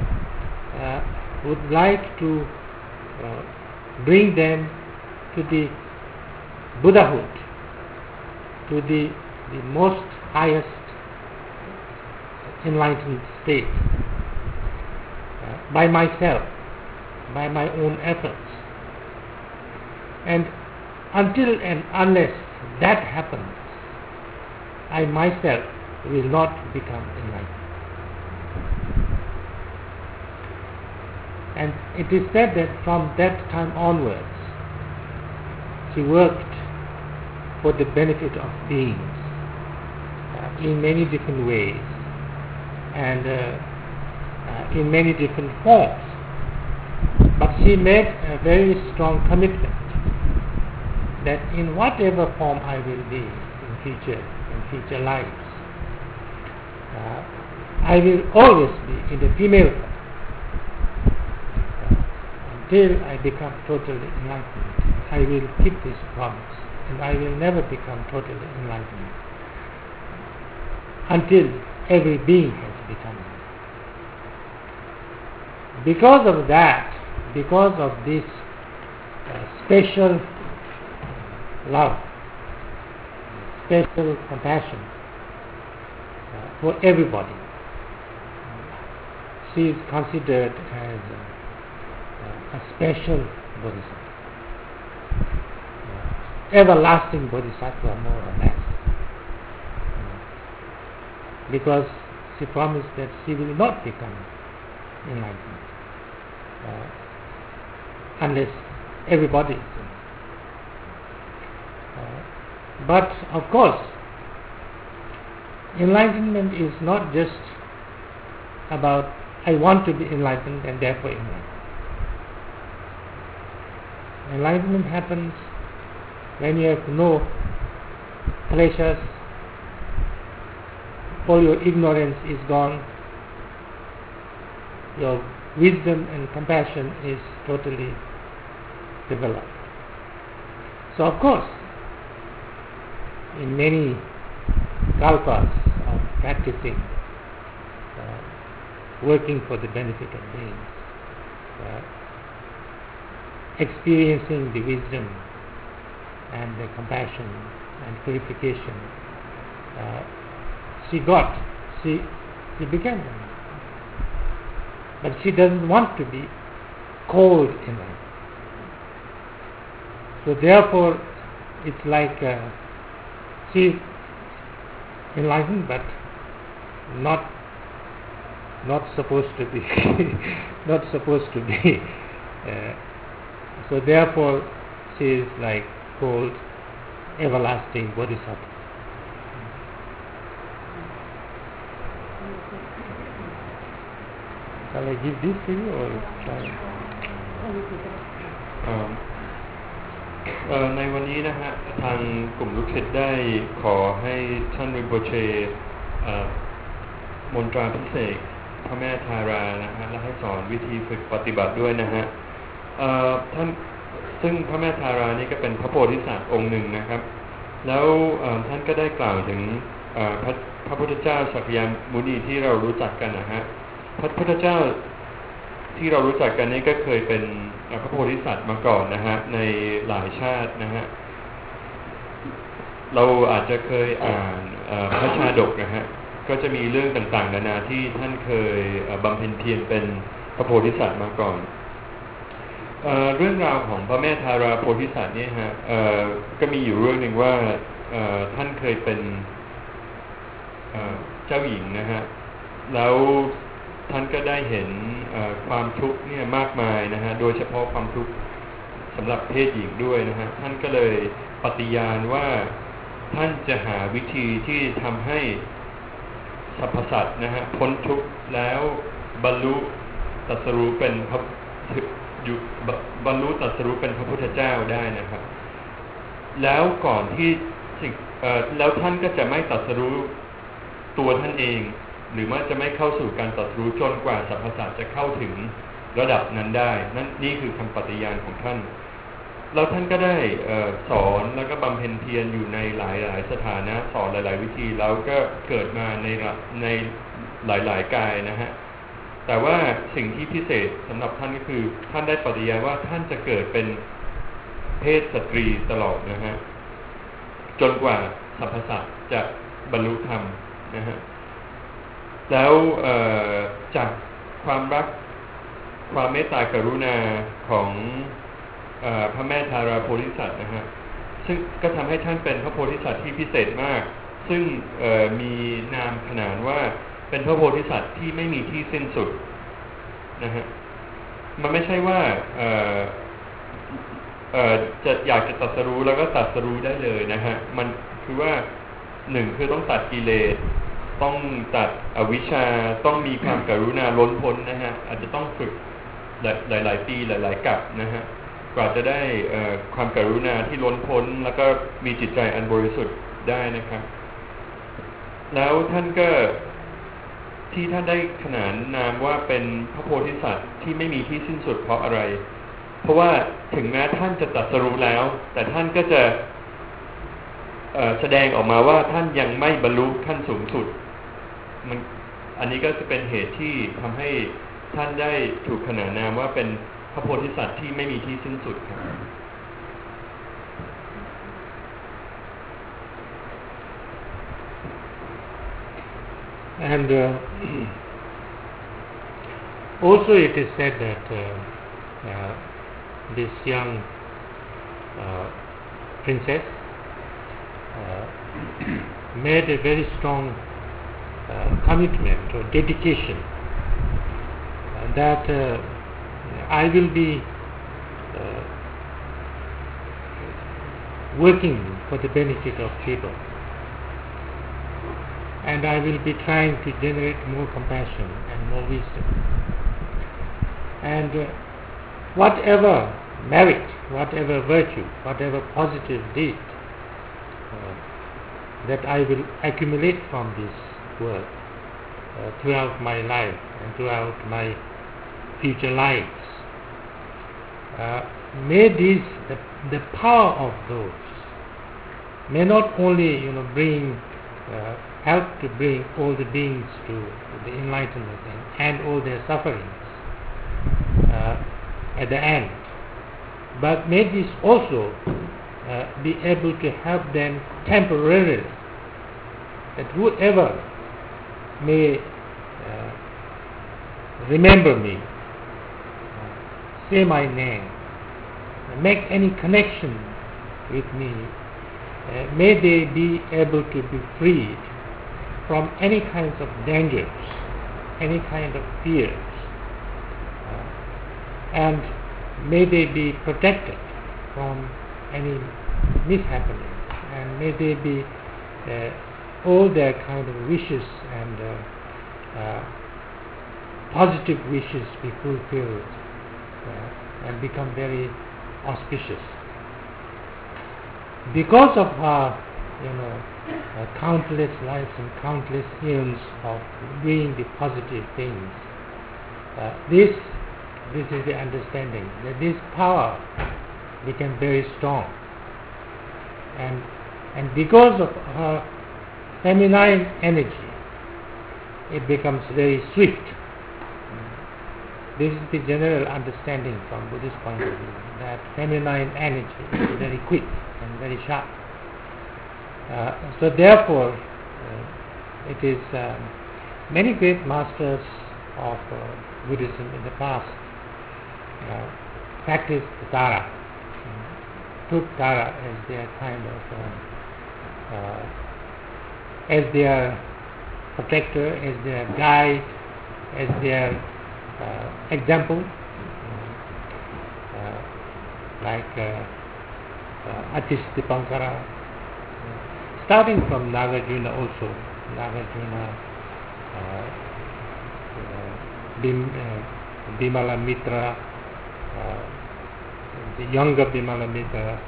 would like to bring them to the Buddhahood, to the most highest enlightened state, by myself, by my own efforts. And until and unless that happens, I myself will not become enlightened. And it is said that from that time onwards, she worked for the benefit of beings in many different ways and in many different forms. But she made a very strong commitment that in whatever form I will be in future lives, I will always be in the female form until I become totally enlightened. I will keep this promise, and I will never become totally enlightened until every being has become enlightened. Because of that, because of this special love, special compassion for everybody, she is considered as a special Bodhisattva, everlasting Bodhisattva, more or less, because she promised that she will not become enlightened unless everybody is enlightened. But of course, enlightenment is not just about I want to be enlightened and therefore enlightened. Enlightenment happens when you have no pleasures, all your ignorance is gone, your wisdom and compassion is totally developed. So of course, in many kalpas of practicing, working for the benefit of beings, experiencing the wisdom and the compassion and purification, she got she became enlightened. But she doesn't want to be called enlightened. So therefore, it's like she's enlightened, but not supposed to be, not supposed to be. So therefore, she is like called everlasting bodhisattva. Shall I give this to you or shall I? ในวันนี้นะฮะทางกลุ่มลูกศิษย์ได้ขอให้ท่านริมโปเชมนตราพิเศษพระแม่ธารานะฮะและให้สอนวิธีฝึกปฏิบัติด้วยนะฮะท่านซึ่งพระแม่ธารานี่ก็เป็นพระโพธิสัตว์องค์หนึ่งนะครับแล้วท่านก็ได้กล่าวถึงพระพุทธเจ้าสักยมุนีที่เรารู้จักกันนะฮะพระพุทธเจ้าที่เรารู้จักกันนี้ก็เคยเป็นพระโพธิสัตว์มาก่อนนะฮะในหลายชาตินะฮะเราอาจจะเคยอ่านพระชาดกนะฮะก็จะมีเรื่องต่างๆนานาที่ท่านเคยบำเพ็ญเพียรเป็นพระโพธิสัตว์มาก่อนเรื่องราวของพระแม่ธาราโพธิสัตว์เนี่ยฮะก็มีอยู่เรื่องหนึ่งว่าท่านเคยเป็นเจ้าหญิงนะฮะแล้วท่านก็ได้เห็นความทุกข์เนี่ยมากมายนะฮะโดยเฉพาะความทุกข์สำหรับเพศหญิงด้วยนะฮะท่านก็เลยปฏิญาณว่าท่านจะหาวิธีที่ทำให้สรรพสัตว์นะฮะพ้นทุกข์แล้วบรรลุตรัสรู้เป็นพระบรรลุตรัสรู้เป็นพระพุทธเจ้าได้นะครับแล้วก่อนที่แล้วท่านก็จะไม่ตรัสรู้ตัวท่านเองหรือว่าจะไม่เข้าสู่การตรัสรู้จนกว่าสรรพสัตว์จะเข้าถึงระดับนั้นได้นี่คือคำปฏิญาณของท่านแล้วท่านก็ได้สอนแล้วก็บำเพ็ญเพียรอยู่ในหลายๆสถานะสอนหลายๆวิธีแล้วก็เกิดมาในหลายๆกายนะฮะแต่ว่าสิ่งที่พิเศษสำหรับท่านก็คือท่านได้ปฏิญาณว่าท่านจะเกิดเป็นเพศสตรีตลอดนะฮะจนกว่าสรรพสัตว์จะบรรลุธรรมนะฮะแล้วจากความรักความเมตตากรุณาของพระแม่ธาราโพธิสัตว์นะฮะซึ่งก็ทำให้ท่านเป็นพระโพธิสัตว์ที่พิเศษมากซึ่งมีนามขนานว่าเป็นพระโพธิสัตว์ที่ไม่มีที่สิ้นสุดนะฮะมันไม่ใช่ว่าจะอยากจะตรัสรู้แล้วก็ตรัสรู้ได้เลยนะฮะมันคือว่าหนึ่งคือต้องตัดกิเลสต้องตัดอวิชชาต้องมีความกรุณาล้นพ้นนะฮะอาจจะต้องฝึกหลายๆปีหลายๆกับนะฮะกว่าจะได้ความกรุณาที่ล้นพ้นแล้วก็มีจิตใจอันบริสุทธิ์ได้นะครับแล้วท่านก็ที่ท่านได้ขนานนามว่าเป็นพระโพธิสัตว์ที่ไม่มีที่สิ้นสุดเพราะอะไรเพราะว่าถึงแม้ท่านจะตรัสรู้แล้วแต่ท่านก็จะแสดงออกมาว่าท่านยังไม่บรรลุขั้นสูงสุดอันนี้ก็จะเป็นเหตุที่ทำให้ท่านได้ถูกขนานนามว่าเป็นพระโพธิสัตว์ที่ไม่มีที่สิ้นสุดครับ And also it is said that this young princess made a very strong commitment or dedication that I will be working for the benefit of people, and I will be trying to generate more compassion and more wisdom, and whatever merit, whatever virtue, whatever positive deed that I will accumulate from this work throughout my life and throughout my future lives, may the power of those may not only bring help to bring all the beings to the enlightenment and all their sufferings at the end, but may this also be able to help them temporarily, that whoever may remember me, say my name, make any connection with me, may they be able to be freed from any kinds of dangers, any kind of fears, and may they be protected from any mishappening, and may they be all their kind of wishes and positive wishes be fulfilled and become very auspicious. Because of our, countless lives and countless years of doing the positive things, this is the understanding that this power became very strong, and because of her feminine energy, it becomes very swift. This is the general understanding from Buddhist point of view, that feminine energy is very quick and very sharp. So therefore, it is many great masters of Buddhism in the past practiced Tara, took Tara as their kind of, as their protector, as their guide, as their example, like Atis Dipankara, starting from Nagarjuna also, Nagarjuna, Bimala Mitra, the younger Bimala Mitra,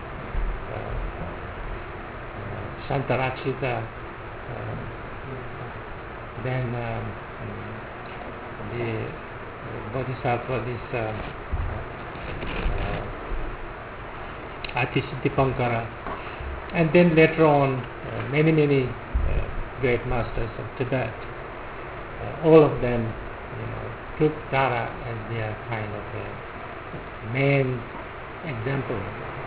Shantarachita, then the Bodhisattva, this Atis Dipankara, and then later on many great masters of Tibet. All of them took Tara as their kind of main example.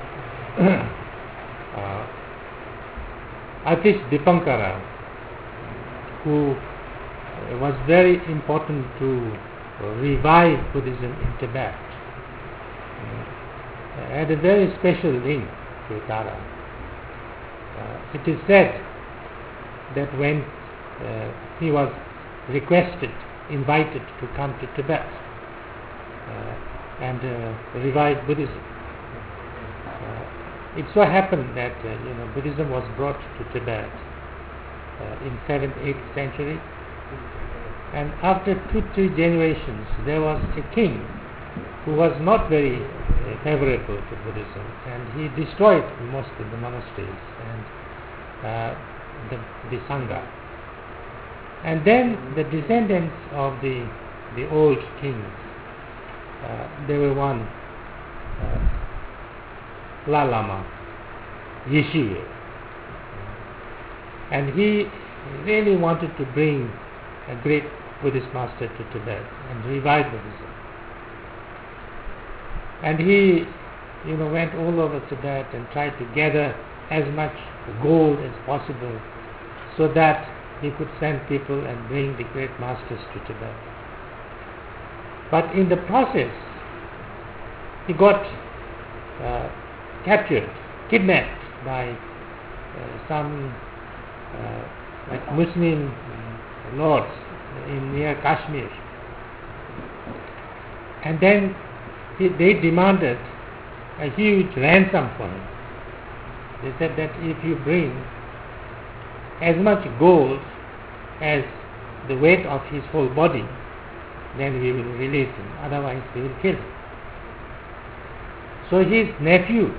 Atis Dipankara, who was very important to revive Buddhism in Tibet, had a very special link to Tara. It is said that when he was invited to come to Tibet and revive Buddhism, it so happened that Buddhism was brought to Tibet in 7th, 8th century, and after 2-3 generations there was a king who was not very favorable to Buddhism, and he destroyed most of the monasteries and the Sangha. And then the descendants of the old kings, there were one Lalama, Yeshiva, and he really wanted to bring a great Buddhist master to Tibet and revive Buddhism. And he went all over Tibet and tried to gather as much gold as possible so that he could send people and bring the great masters to Tibet. But in the process, he got captured, kidnapped by some like Muslim lords near Kashmir. And then they demanded a huge ransom for him. They said that if you bring as much gold as the weight of his whole body, then we will release him, otherwise we will kill him. So his nephew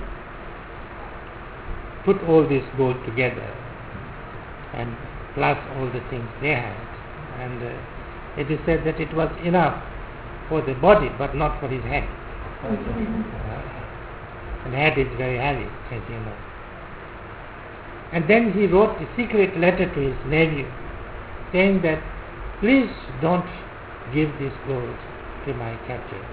put all this gold together, and plus all the things they had, and it is said that it was enough for the body but not for his head. And head is very heavy, as you know. And then he wrote a secret letter to his nephew saying that please don't give this gold to my captors.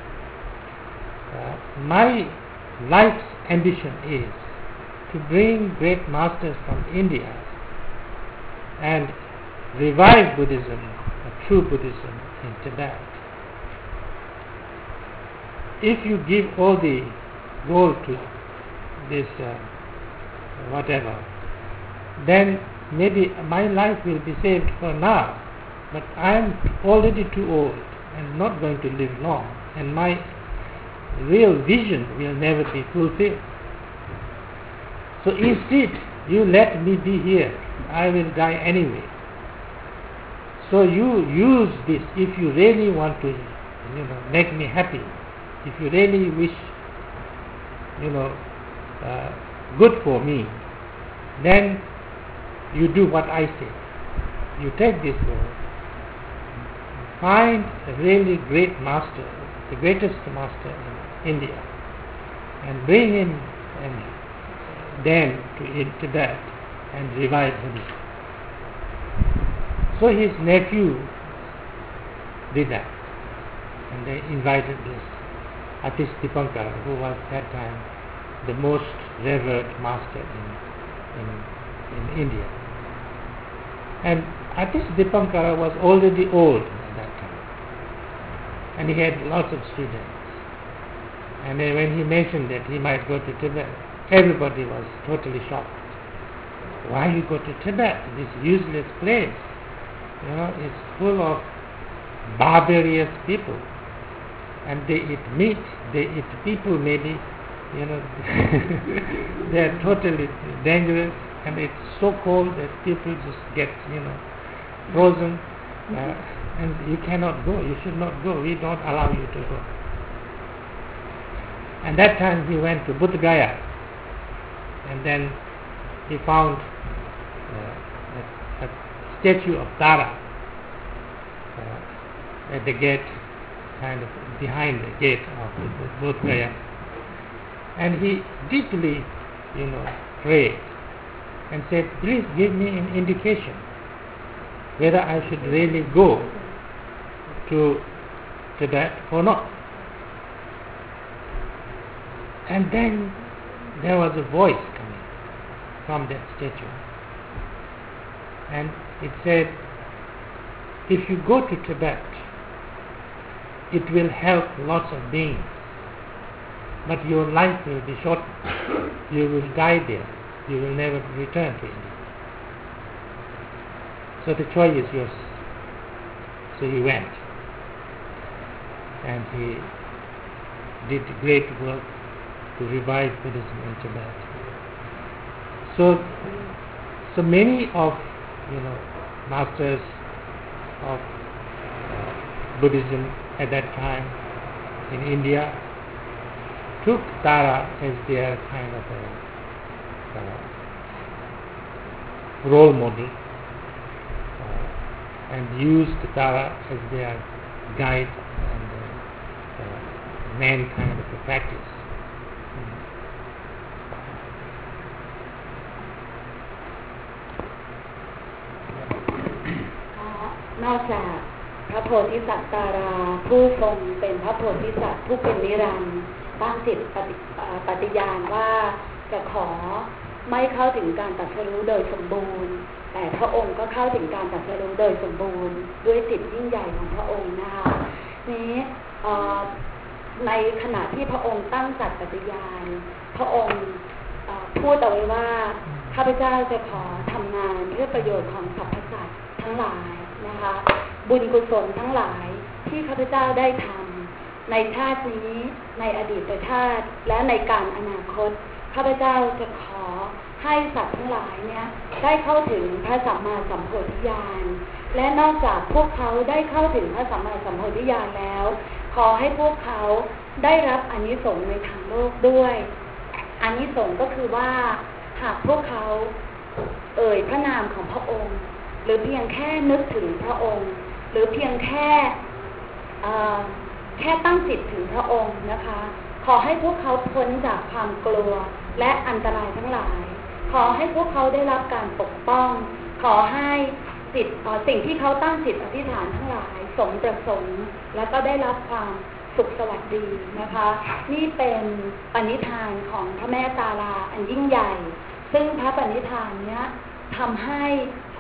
My life's ambition is to bring great masters from India and revive Buddhism, true Buddhism in Tibet. If you give all the gold to this whatever, then maybe my life will be saved for now, but I am already too old and not going to live long, and my real vision will never be fulfilled. So instead, you let me be here. I will die anyway. So you use this if you really want to, make me happy. If you really wish, good for me, then you do what I say. You take this gold, find a really great master, the greatest master in India, and bring him then to Tibet and revive Buddhism. So his nephew did that, and they invited this Atis Dipankara, who was at that time the most revered master in India. And Atis Dipankara was already old at that time, and he had lots of students. And then when he mentioned that he might go to Tibet, everybody was totally shocked. Why you go to Tibet? This useless place, it's full of barbarous people, and they eat meat, they eat people maybe, they are totally dangerous, and it's so cold that people just get, frozen, and you cannot go, you should not go, we don't allow you to go. And that time he went to Bodh Gaya, and then he found a statue of Tara at the gate, kind of behind the gate of Bodh Gaya. And he deeply, prayed and said, please give me an indication whether I should really go to Tibet or not. And then there was a voice coming from that statue, and it said, if you go to Tibet, it will help lots of beings, but your life will be shortened. You will die there. You will never return to India. So the choice is yours. So he went, and he did great work to revive Buddhism in Tibet. So many of masters of Buddhism at that time in India took Tara as their kind of a role model, and used Tara as their guide and main kind of a practice. นอกจากพระโพธิสัตว์ตาราผู้ทรงเป็นพระโพธิสัตว์ผู้เป็นนิรันดร์ตั้งจิตปฏิญาณว่าจะขอไม่เข้าถึงการตรัสรู้โดยสมบูรณ์แต่พระองค์ก็เข้าถึงการตรัสรู้โดยสมบูรณ์ด้วยจิตยิ่งใหญ่ของพระองค์นะคะนี้ในขณะที่พระองค์ตั้งสัตย์ปฏิญาณพระองค์พูดเอาไว้ว่าข้าพเจ้าจะขอทำงานเพื่อประโยชน์ของสรรพสัตว์ทั้งหลายนะคะบุญกุศลทั้งหลายที่ข้าพเจ้าได้ทำในชาตินี้ในอดีตชาติและในการอนาคตข้าพเจ้าจะขอให้สัตว์ทั้งหลายเนี่ยได้เข้าถึงพระสัมมาสัมโพธิญาณและนอกจากพวกเขาได้เข้าถึงพระสัมมาสัมโพธิญาณแล้วขอให้พวกเขาได้รับอานิสงส์ในทางโลกด้วยอานิสงส์ก็คือว่าหากพวกเขาพระนามของพระองค์หรือเพียงแค่นึกถึงพระองค์หรือเพียงแค่ตั้งจิตถึงพระองค์นะคะขอให้พวกเขาพ้นจากความกลัวและอันตรายทั้งหลายขอให้พวกเขาได้รับการปกป้องขอให้สิ่งที่เขาตั้งจิตอธิษฐานทั้งหลายสมประสงค์และก็ได้รับความสุขสวัสดีนะคะนี่เป็นปณิธานของพระแม่ตาราอันยิ่งใหญ่ซึ่งพระปณิธานเนี้ยทำให้ผ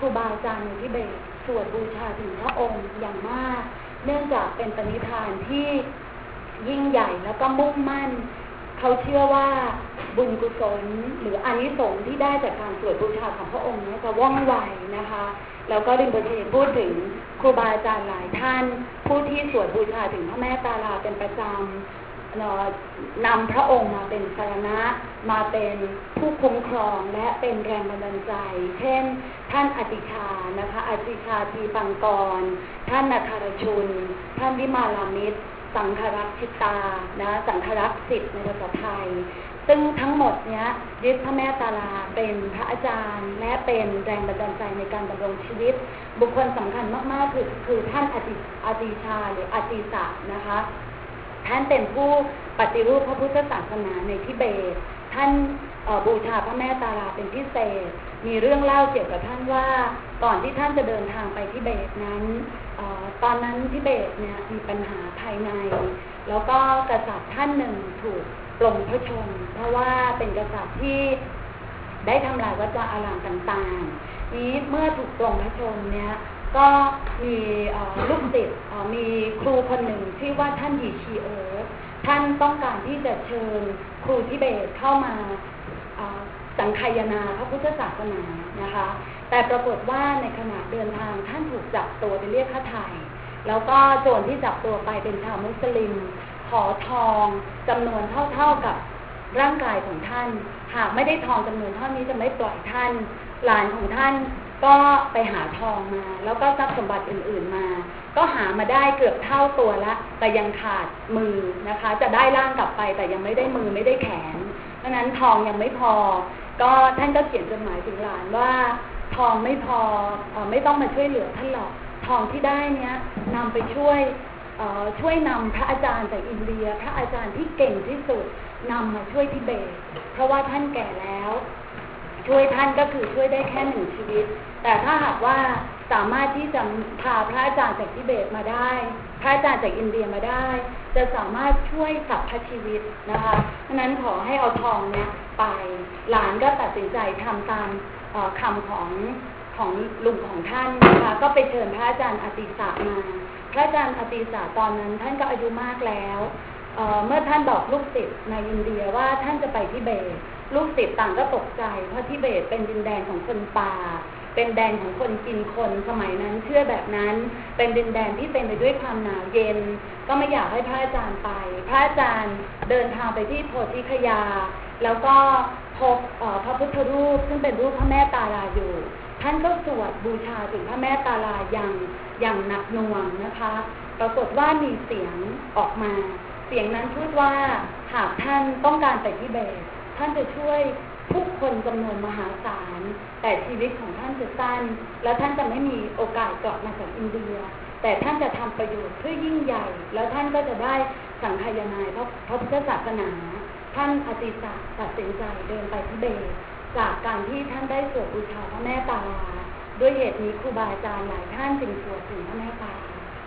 รูบาอาจารย์ในทิเบตสวดบูชาถึงพระองค์อย่างมากเนื่องจากเป็นปณิธานที่ยิ่งใหญ่แล้วก็มุ่งมั่นเขาเชื่อว่าบุญกุศลหรืออานิสงส์ที่ได้จากการสวดบูชาของพระองค์นี้จะว่องไวนะคะแล้วก็ริมโบเชพูดถึงครูบาอาจารย์หลายท่านผู้ที่สวดบูชาถึงพระแม่ตาราเป็นประจำนำพระองค์มาเป็นสรณะมาเป็นผู้คุ้มครองและเป็นแรงบันดาลใจเช่นท่านอติชานะคะอติชาทีปังกรท่านนาคารชุนท่านวิมาลามิตรสังฆรักษิตานะสังฆรักษิตในภาษาไทยซึ่งทั้งหมดเนี้ยยึดพระแม่ตาราเป็นพระอาจารย์และเป็นแรงบันดาลใจในการดำรงชีวิตบุคคลสำคัญมากๆคือท่านอติชาหรืออติสะนะคะท่านเป็นผู้ปฏิรูปพระพุทธศาสนาในทิเบตท่านบูชาพระแม่ตาราเป็นพิเศษมีเรื่องเล่าเกี่ยวกับท่านว่าก่อนที่ท่านจะเดินทางไปทิเบตนั้นตอนนั้นทิเบตเนี่ยมีปัญหาภายในแล้วก็กษัตริย์ท่านหนึ่งถูกปลงพระชนเพราะว่าเป็นกษัตริย์ที่ได้ทำลายวัดวาอารามต่างๆนี้เมื่อถูกปลงพระชนเนี่ยก็มีลูกศิษย์มีครูคนหนึ่งชื่อว่าท่านหยีชีเอิร์ธท่านต้องการที่จะเชิญครูทิเบตเข้ามาสังคายนาพระพุทธศาสนานะคะแต่ปรากฏว่าในขณะเดินทางท่านถูกจับตัวไปเรียกค่าไถ่แล้วก็โจรที่จับตัวไปเป็นชาวมุสลิมขอทองจำนวนเท่ากับร่างกายของท่านหากไม่ได้ทองจำนวนเท่านี้จะไม่ปล่อยท่านหลานของท่านก็ไปหาทองมาแล้วก็ทรัพย์สมบัติอื่นๆมาก็หามาได้เกือบเท่าตัวละแต่ยังขาดมือนะคะจะได้ร่างกลับไปแต่ยังไม่ได้มือไม่ได้แขนเพราะนั้นทองยังไม่พอก็ท่านก็เขียนจดหมายถึงหลานว่าทองไม่พอไม่ต้องมาช่วยเหลือท่านหรอกทองที่ได้เนี้ยนำไปช่วยนำพระอาจารย์จากอินเดียพระอาจารย์ที่เก่งที่สุดนำมาช่วยทิเบตเพราะว่าท่านแก่แล้วช่วยท่านก็คือช่วยได้แค่หนึ่งชีวิตแต่ถ้าหากว่าสามารถที่จะพาพระอาจารย์จากทิเบตมาได้พระอาจารย์จากอินเดียมาได้จะสามารถช่วยสัพพชีวิตนะคะฉะนั้นขอให้เอาทองเนี้ยไปหลานก็ตัดสินใจทำตามคำของลุงของท่านนะคะก็ไปเชิญพระอาจารย์อติสะมาพระอาจารย์อติสะตอนนั้นท่านก็อายุมากแล้วเมื่อท่านบอกลูกศิษย์ในอินเดียว่าท่านจะไปทิเบตลูกศิษย์ต่างก็ตกใจเพราะทิเบตเป็นดินแดนของคนป่าเป็นแดนของคนกินคนสมัยนั้นเชื่อแบบนั้นเป็นดินแดนที่เต็มไปด้วยความหนาวเย็นก็ไม่อยากให้พระอาจารย์ไปพระอาจารย์เดินทางไปที่โพธิคยาแล้วก็พบพระพุทธรูปซึ่งเป็นรูปพระแม่ตาราอยู่ท่านก็สวดบูชาถึงพระแม่ตาราอย่างหนักหน่วงนะคะปรากฏว่ามีเสียงออกมาเสียงนั้นพูดว่าหากท่านต้องการไปทิเบตท่านจะช่วยผู้คนจำนวนมหาศาลแต่ชีวิตของท่านจะสั้นและท่านจะไม่มีโอกาสกลับมาจากอินเดียแต่ท่านจะทำประโยชน์เพื่อยิ่งใหญ่แล้วท่านก็จะได้สังคายนาพระพุทธศาสนาท่านอติสะตัดสินใจเดินไปทิเบตจากการที่ท่านได้สวดบูชาพระแม่ตาราด้วยเหตุนี้ครูบาอาจารย์หลายท่านจึงสวดถึงพระแม่ตารา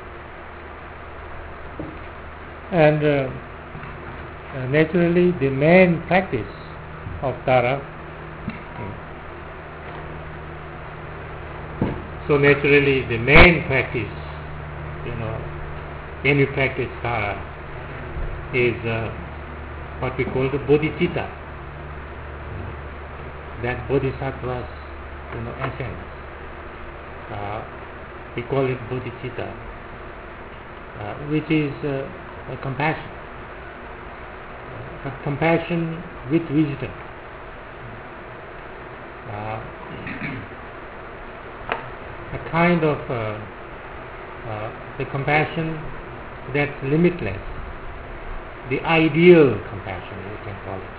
And naturally the main practice of Tara so naturally the main practice when you practice Tara is what we call the bodhicitta that bodhisattva's essence we call it bodhicitta which is compassion compassion with wisdom a kind of the compassion that's limitless the ideal compassion you can call it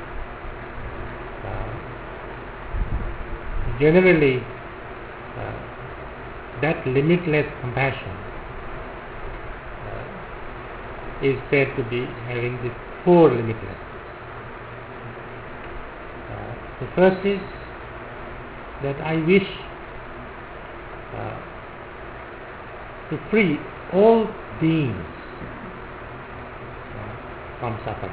generally that limitless compassion is said to be having the four limitless. The first is that I wish to free all beings from suffering.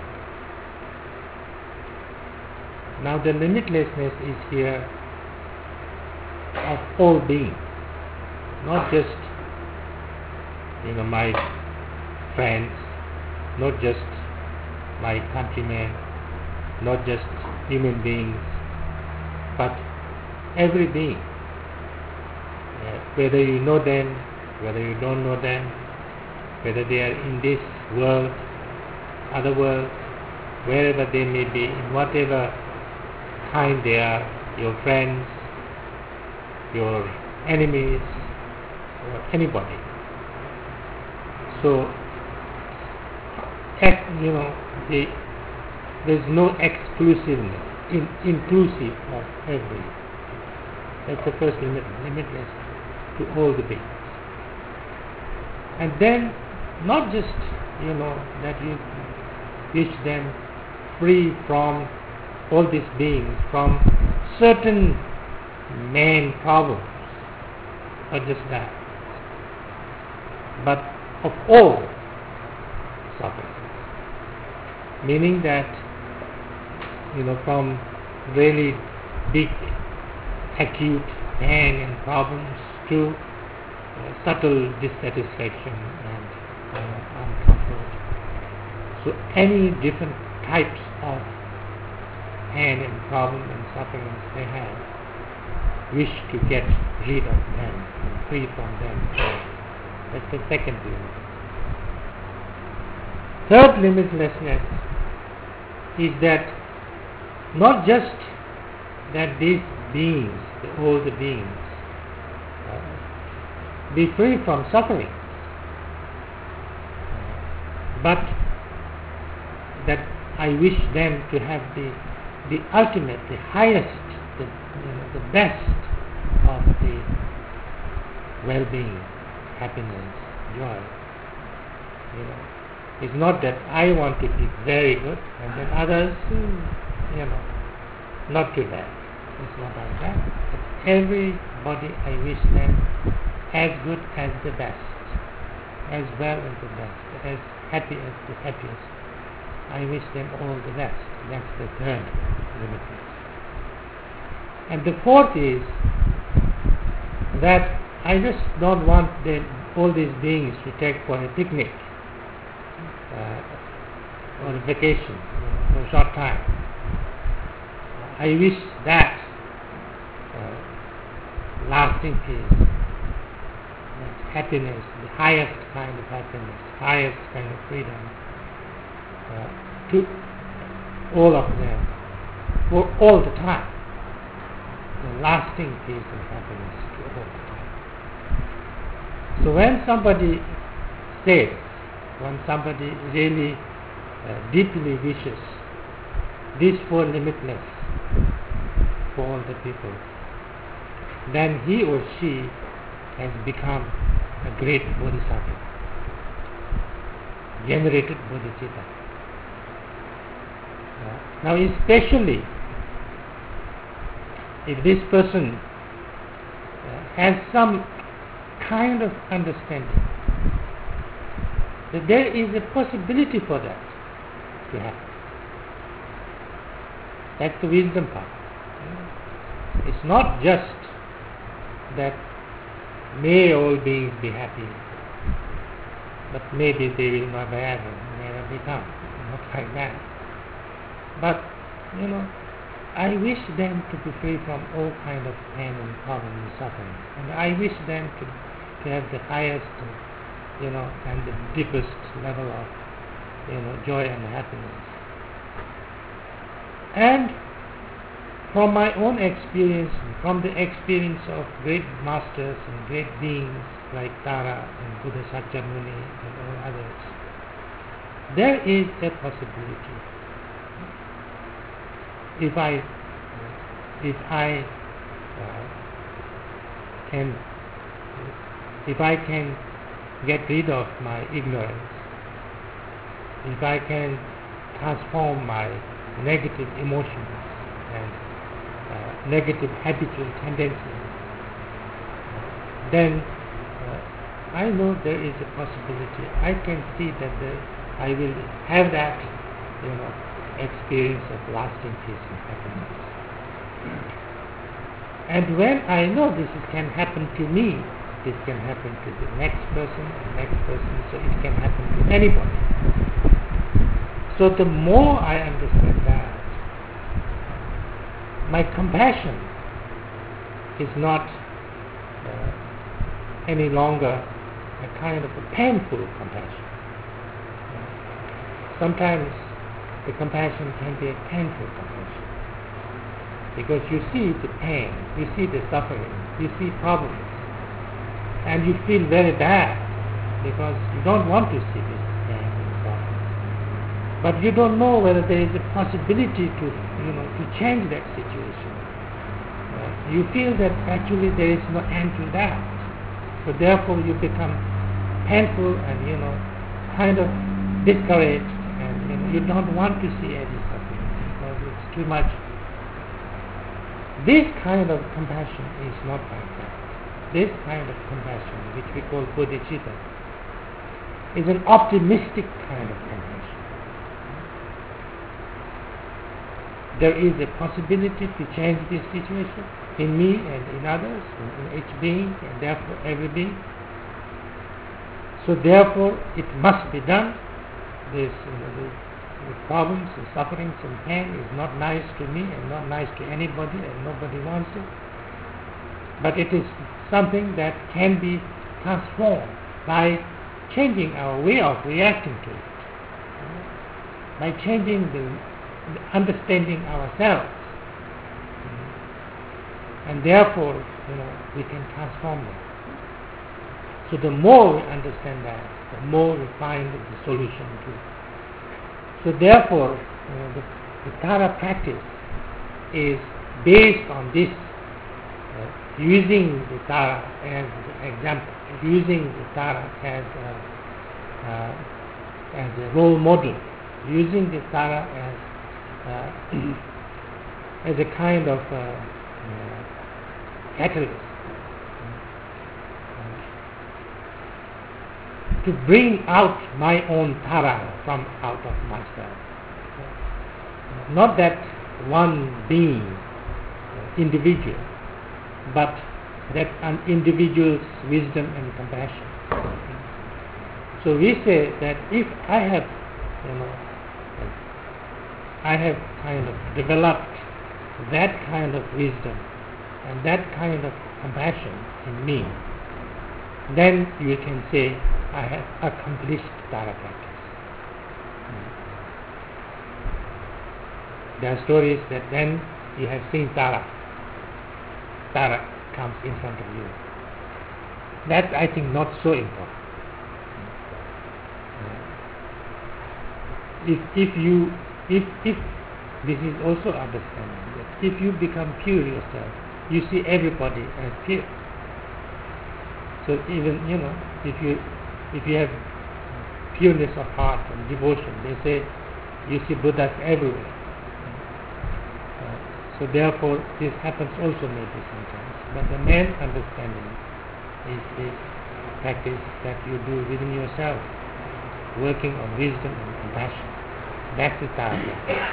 Now the limitlessness is here of all beings, not just my friends, not just my countrymen, not just human beings, but every being. Whether you know them, whether you don't know them, whether they are in this world, other worlds, wherever they may be, in whatever kind they are, your friends, your enemies, or anybody. So, there's no exclusiveness, inclusive of every. That's the first limitless to all the beings. And then, not just that you wish them free from all these beings, from certain main problems, not just that, but of all suffering. Meaning that, from really big, acute pain and problems to subtle dissatisfaction and uncomfort. So any different types of pain and problem and sufferings they have, wish to get rid of them and free from them. That's the second limit. Third limitlessness is that not just that these beings, all the beings, be free from suffering, but that I wish them to have the ultimate, the highest, the best of the well-being, happiness, joy. It's not that I want to be very good and then others, not too bad. It's not like that. But everybody I wish them as good as the best, as well as the best, as happy as the happiest. I wish them all the best. That's the third limitless. And the fourth is that I just don't want all these beings to take for a picnic or a vacation for a short time. I wish that lasting peace, that happiness, the highest kind of happiness, highest kind of freedom, to all of them, for all the time. The lasting peace and happiness to all the time. So when somebody says, when somebody really deeply wishes this for limitless for all the people, then he or she has become a great bodhisattva, generated bodhicitta. Now especially if this person has some kind of understanding that there is a possibility for that to happen. That's the wisdom part. It's not just that may all beings be happy, but maybe they will never become. Not like that. But, I wish them to be free from all kind of pain and problem and suffering. And I wish them to have the highest, and the deepest level of, joy and happiness. And from my own experience, from the experience of great masters and great beings like Tara and Buddha Sakyamuni and all others, there is a possibility. If I can get rid of my ignorance, if I can transform my negative emotions and negative habitual tendencies, then I know there is a possibility. I can see that I will have that, experience of lasting peace and happiness. And when I know this can happen to me, this can happen to the next person, so it can happen to anybody. So the more I understand that, my compassion is not any longer a kind of a painful compassion. Sometimes the compassion can be a painful compassion, because you see the pain, you see the suffering, you see problems, and you feel very bad because you don't want to see this pain and suffering. But you don't know whether there is a possibility to change that situation. You feel that actually there is no end to that. So therefore you become painful and kind of discouraged, and you don't want to see any suffering because it's too much. This kind of compassion is not like that. This kind of compassion, which we call bodhicitta, is an optimistic kind of compassion. There is a possibility to change this situation in me and in others, in each being, and therefore every being. So therefore it must be done. This the problems, the sufferings and pain is not nice to me and not nice to anybody, and nobody wants it. But it is something that can be transformed by changing our way of reacting to it, by changing the understanding ourselves, and therefore we can transform them. So the more we understand that, the more we find the solution to it. So therefore the Tara practice is based on this, using the Tara as an example, using the Tara as a role model, using the Tara as a kind of catalyst to bring out my own Tara from out of myself. Not that one being, individual, but that an individual's wisdom and compassion. So we say that if I have kind of developed that kind of wisdom and that kind of compassion in me, then you can say I have accomplished Tara practice. There are stories that then you have seen Tara comes in front of you. That's, I think, not so important. If this is also understanding that if you become pure yourself, you see everybody as pure. So even if you have pureness of heart and devotion, they say you see Buddhas everywhere. So therefore this happens also maybe sometimes. But the main understanding is this practice that you do within yourself, working on wisdom and compassion. That's the Tara practice.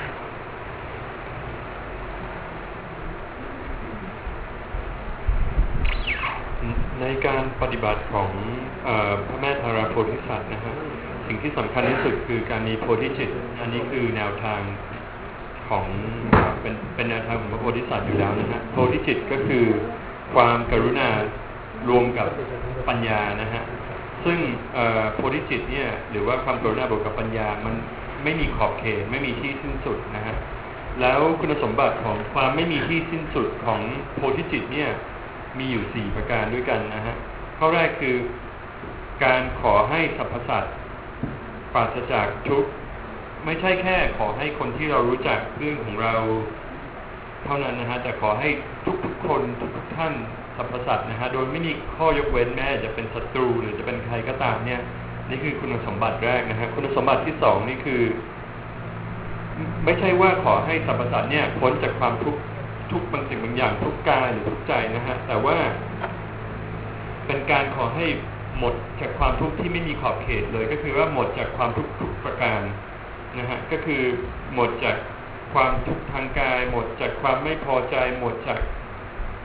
ในการปฏิบัติของพระแม่ธาราโพธิสัตว์นะฮะสิ่งที่สำคัญที่สุดคือการมีโพธิจิตอันนี้คือแนวทางของเป็นแนวทางของพระโพธิสัตว์อยู่แล้วนะฮะโพธิจิตก็คือความกรุณารวมกับปัญญานะฮะซึ่งโพธิจิตเนี่ยหรือว่าความกรุณาบวกกับปัญญามันไม่มีขอบเขตไม่มีที่สิ้นสุดนะฮะแล้วคุณสมบัติของความไม่มีที่สิ้นสุดของโพธิจิตเนี่ยมีอยู่4ประการด้วยกันนะฮะข้อแรกคือการขอให้สรรพสัตว์ปราศจากทุกข์ไม่ใช่แค่ขอให้คนที่เรารู้จักเพื่อนของเราเท่านั้นนะฮะแต่ขอให้ทุกคนทุกท่านสรรพสัตว์นะฮะโดยไม่มีข้อยกเว้นแม้จะเป็นศัตรูหรือจะเป็นใครก็ตามเนี่ยนี่คือคุณสมบัติแรกนะฮะคุณสมบัติที่2นี่คือไม่ใช่ว่าขอให้สรรพสัตว์เนี่ยพ้นจากความทุกข์บางสิ่งบางอย่างทุกกายหรือทุกใจนะฮะแต่ว่าเป็นการขอให้หมดจากความทุกข์ที่ไม่มีขอบเขตเลยก็คือว่าหมดจากความทุกข์ทุกประการนะฮะก็คือหมดจากความทุกข์ทางกายหมดจากความไม่พอใจหมดจาก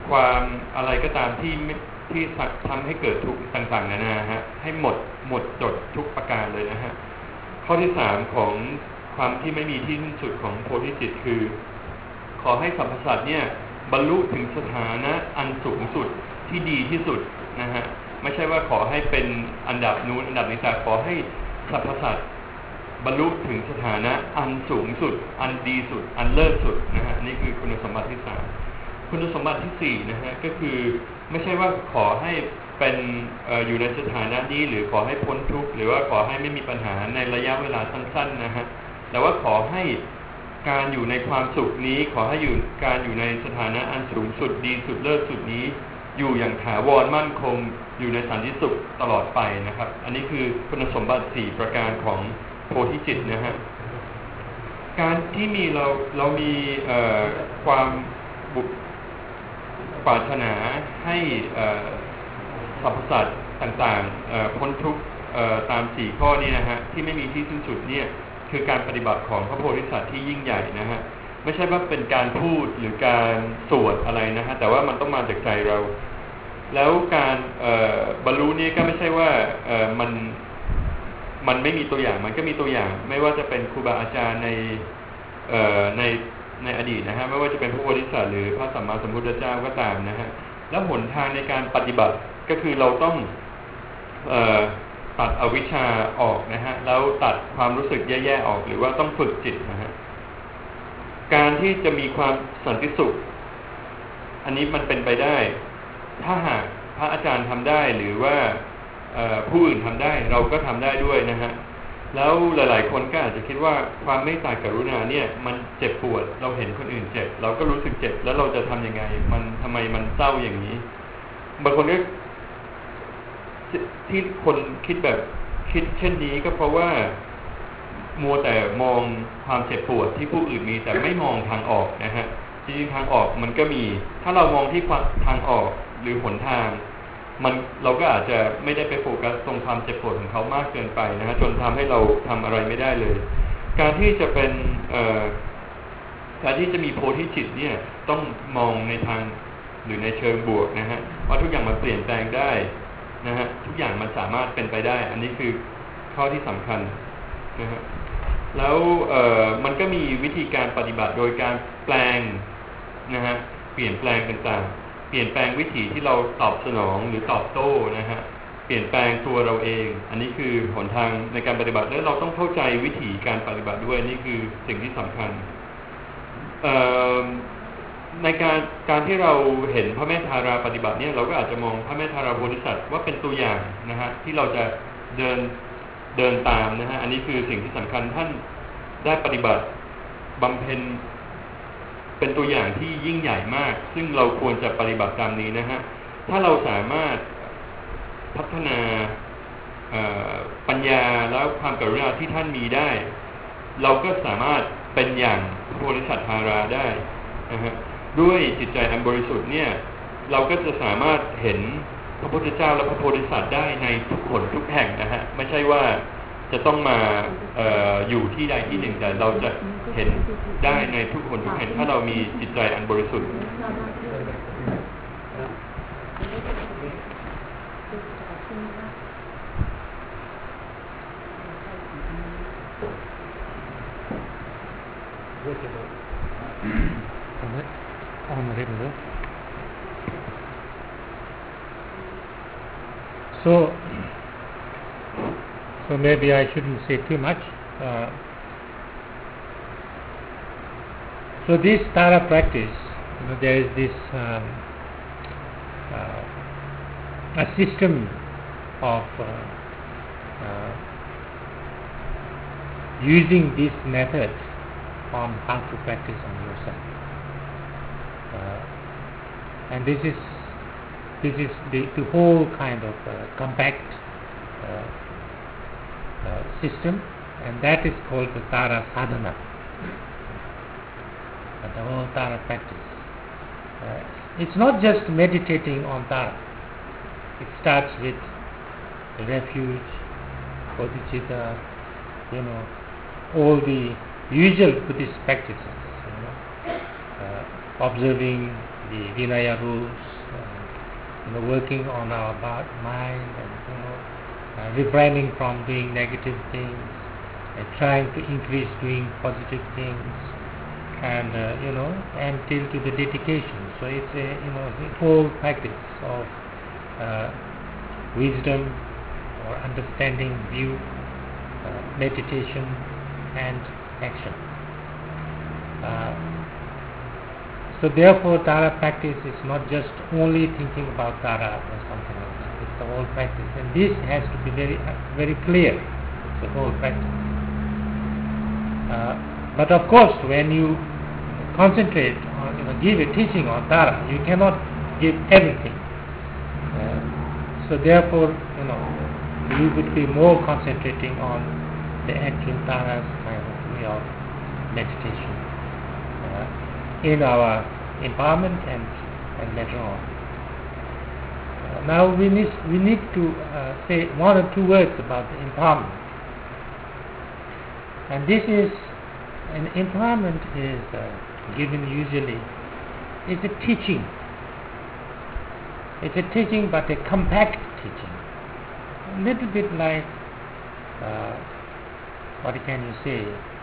ความอะไรก็ตามที่ทำให้เกิดทุกข์ต่างๆนานาฮะให้หมดจดทุกประการเลยนะฮะข้อที่3ของความที่ไม่มีที่สิ้นสุดของโพธิจิตคือขอให้สรรพสัตว์เนี่ยบรรลุถึงสถานะอันสูงสุดที่ดีที่สุดนะฮะไม่ใช่ว่าขอให้เป็นอันดับนู้นอันดับนี้แต่ขอให้สรรพสัตว์บรรลุถึงสถานะอันสูงสุดอันดีสุดอันเลิศสุดนะฮะนี่คือคุณสมบัติที่3คุณสมบัติที่4นะฮะก็คือไม่ใช่ว่าขอให้เป็นอยู่ในสถานะนี้หรือขอให้พ้นทุกข์หรือว่าขอให้ไม่มีปัญหาในระยะเวลาสั้นๆนะฮะแต่ว่าขอให้การอยู่ในความสุขนี้ขอให้การอยู่ในสถานะอันสูงสุดดีสุดเลิศสุดนี้อยู่อย่างถาวรมั่นคงอยู่ในสันติสุขตลอดไปนะครับอันนี้คือคุณสมบัติ4ประการของโพธิจิตนะฮะการที่เรามีความปรารถนาให้สรรพสัตว์ต่างๆพ้นทุกข์ตาม4ข้อนี้นะฮะที่ไม่มีที่สิ้นสุดเนี่ยคือการปฏิบัติของพระโพธิสัตว์ที่ยิ่งใหญ่นะฮะไม่ใช่ว่าเป็นการพูดหรือการสวดอะไรนะฮะแต่ว่ามันต้องมาจากใจเราแล้วการบรรลุนี่ก็ไม่ใช่ว่ามันไม่มีตัวอย่างมันก็มีตัวอย่างไม่ว่าจะเป็นครูบาอาจารย์ในอดีตนะฮะไม่ว่าจะเป็นพระโพธิสัตว์หรือพระสัมมาสัมพุทธเจ้าก็ตามนะฮะแล้วหนทางในการปฏิบัติก็คือเราต้องตัดอวิชชาออกนะฮะแล้วตัดความรู้สึกแย่ๆออกหรือว่าต้องฝึกจิตนะฮะการที่จะมีความสันติสุขอันนี้มันเป็นไปได้ถ้าหากพระอาจารย์ทำได้หรือว่าผู้อื่นทำได้เราก็ทำได้ด้วยนะฮะแล้วหลายๆคนก็อาจจะคิดว่าความเมตตากรุณาเนี่ยมันเจ็บปวดเราเห็นคนอื่นเจ็บเราก็รู้สึกเจ็บแล้วเราจะทำยังไงทำไมมันเศร้าอย่างนี้บางคนก็ที่คนคิดเช่นนี้ก็เพราะว่ามัวแต่มองความเจ็บปวดที่ผู้อื่นมีแต่ไม่มองทางออกนะฮะจริงๆทางออกมันก็มีถ้าเรามองที่ทางออกหรือหนทางเราก็อาจจะไม่ได้ไปโฟกัสตรงความเจ็บปวดของเขามากเกินไปนะฮะจนทำให้เราทำอะไรไม่ได้เลยการที่จะเป็นการที่จะมีโพธิจิตเนี่ยต้องมองในทางหรือในเชิงบวกนะฮะว่าทุกอย่างมันเปลี่ยนแปลงได้นะฮะทุกอย่างมันสามารถเป็นไปได้อันนี้คือข้อที่สำคัญนะฮะแล้วมันก็มีวิธีการปฏิบัติโดยการแปลงนะฮะเปลี่ยนแปลงต่างๆเปลี่ยนแปลงวิถีที่เราตอบสนองหรือตอบโต้นะฮะเปลี่ยนแปลงตัวเราเองอันนี้คือหนทางในการปฏิบัติและเราต้องเข้าใจวิถีการปฏิบัติด้วยนี่คือสิ่งที่สำคัญในการที่เราเห็นพระแม่ธาราปฏิบัติเนี่ยเราก็อาจจะมองพระแม่ธาราโพธิสัตว์ว่าเป็นตัวอย่างนะฮะที่เราจะเดินตามนะฮะอันนี้คือสิ่งที่สำคัญท่านได้ปฏิบัติบำเพ็ญเป็นตัวอย่างที่ยิ่งใหญ่มากซึ่งเราควรจะปฏิบัติตามนี้นะฮะถ้าเราสามารถพัฒนาปัญญาแล้วความกรุณาที่ท่านมีได้เราก็สามารถเป็นอย่างพระโพธิสัตว์ธาราได้นะฮะด้วยจิตใจอันบริสุทธิ์เนี่ยเราก็จะสามารถเห็นพระพุทธเจ้าและพระโพธิสัตว์ได้ในทุกคนทุกแห่งนะฮะไม่ใช่ว่าจะต้องมาอยู่ที่ใดที่หนึ่งแต่เราจะเห็นได้ในทุกคนทุกแห่งถ้าเรามีจิตใจอันบริสุทธิ์ So maybe I shouldn't say too much. So this Tara practice, there is this a system of using this method on how to practice on yourself, and this is the whole kind of compact system, and that is called the Tara Sadhana, the whole Tara practice. It's not just meditating on Tara. It starts with refuge, bodhicitta, all the usual Buddhist practices, observing the Vinaya rules, working on our mind, and refraining from doing negative things, and trying to increase doing positive things, and until to the dedication. So it's the whole practice of wisdom or understanding, view, meditation, and action. So therefore, Tara practice is not just only thinking about Tara or something like that. It's the whole practice, and this has to be very, very clear. It's the whole practice. But of course, when you concentrate on, give a teaching on Tara, you cannot give everything. So therefore, you would be more concentrating on the actual Tara's kind of way of meditation in our empowerment and later on. Now we need to say one or two words about the empowerment. And this is, an empowerment is given usually, it's a teaching. It's a teaching, but a compact teaching. A little bit like, what can you say,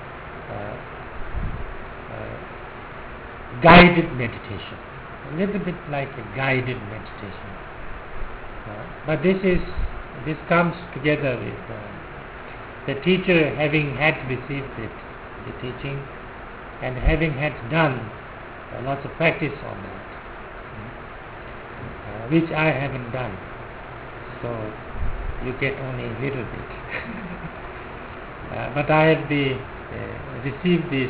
guided meditation. A little bit like a guided meditation. But this comes together with the teacher having had received the teaching and having had done lots of practice on that, which I haven't done. So you get only a little bit. But I have received this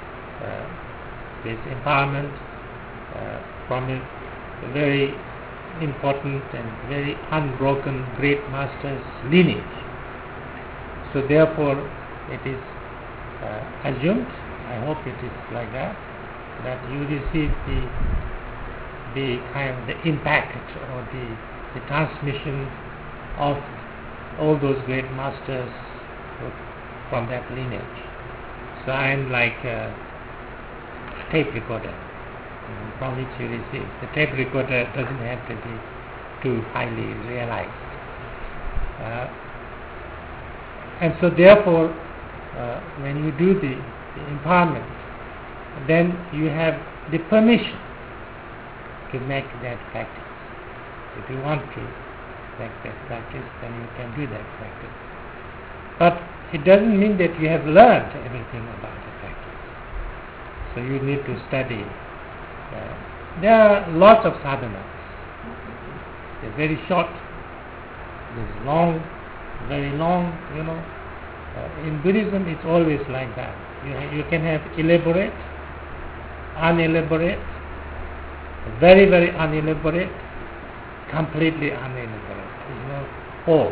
empowerment from a very important and very unbroken great master's lineage. So therefore it is assumed, I hope it is like that you receive the kind of the impact or the transmission of all those great masters from that lineage. So I am like a tape recorder from which you receive. The tape recorder doesn't have to be too highly realized. And so therefore, when you do the empowerment, then you have the permission to make that practice. If you want to make that practice, then you can do that practice. But it doesn't mean that you have learned everything about the practice. So you need to study. There are lots of sadhanas. They're very short. There's long, very long, in Buddhism it's always like that. You can have elaborate, unelaborate, very, very unelaborate, completely unelaborate. There's no whole.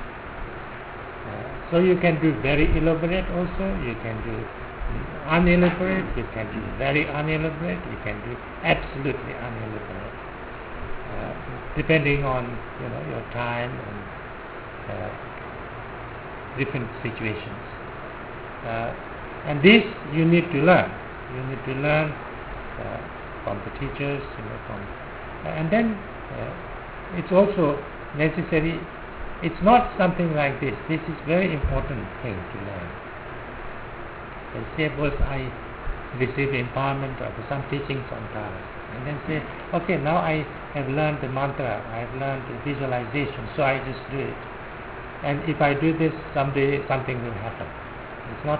So you can do very elaborate also, you can do unelaborate, you can do very unelaborate, you can do absolutely unelaborate, depending on your time and different situations. And this you need to learn. You need to learn from the teachers, and then it's also necessary. It's not something like this. This is very important thing to learn. Say, suppose I receive empowerment or some teachings on Tara, and then say, okay, now I have learned the mantra, I have learned the visualization, so I just do it. And if I do this, someday something will happen. It's not.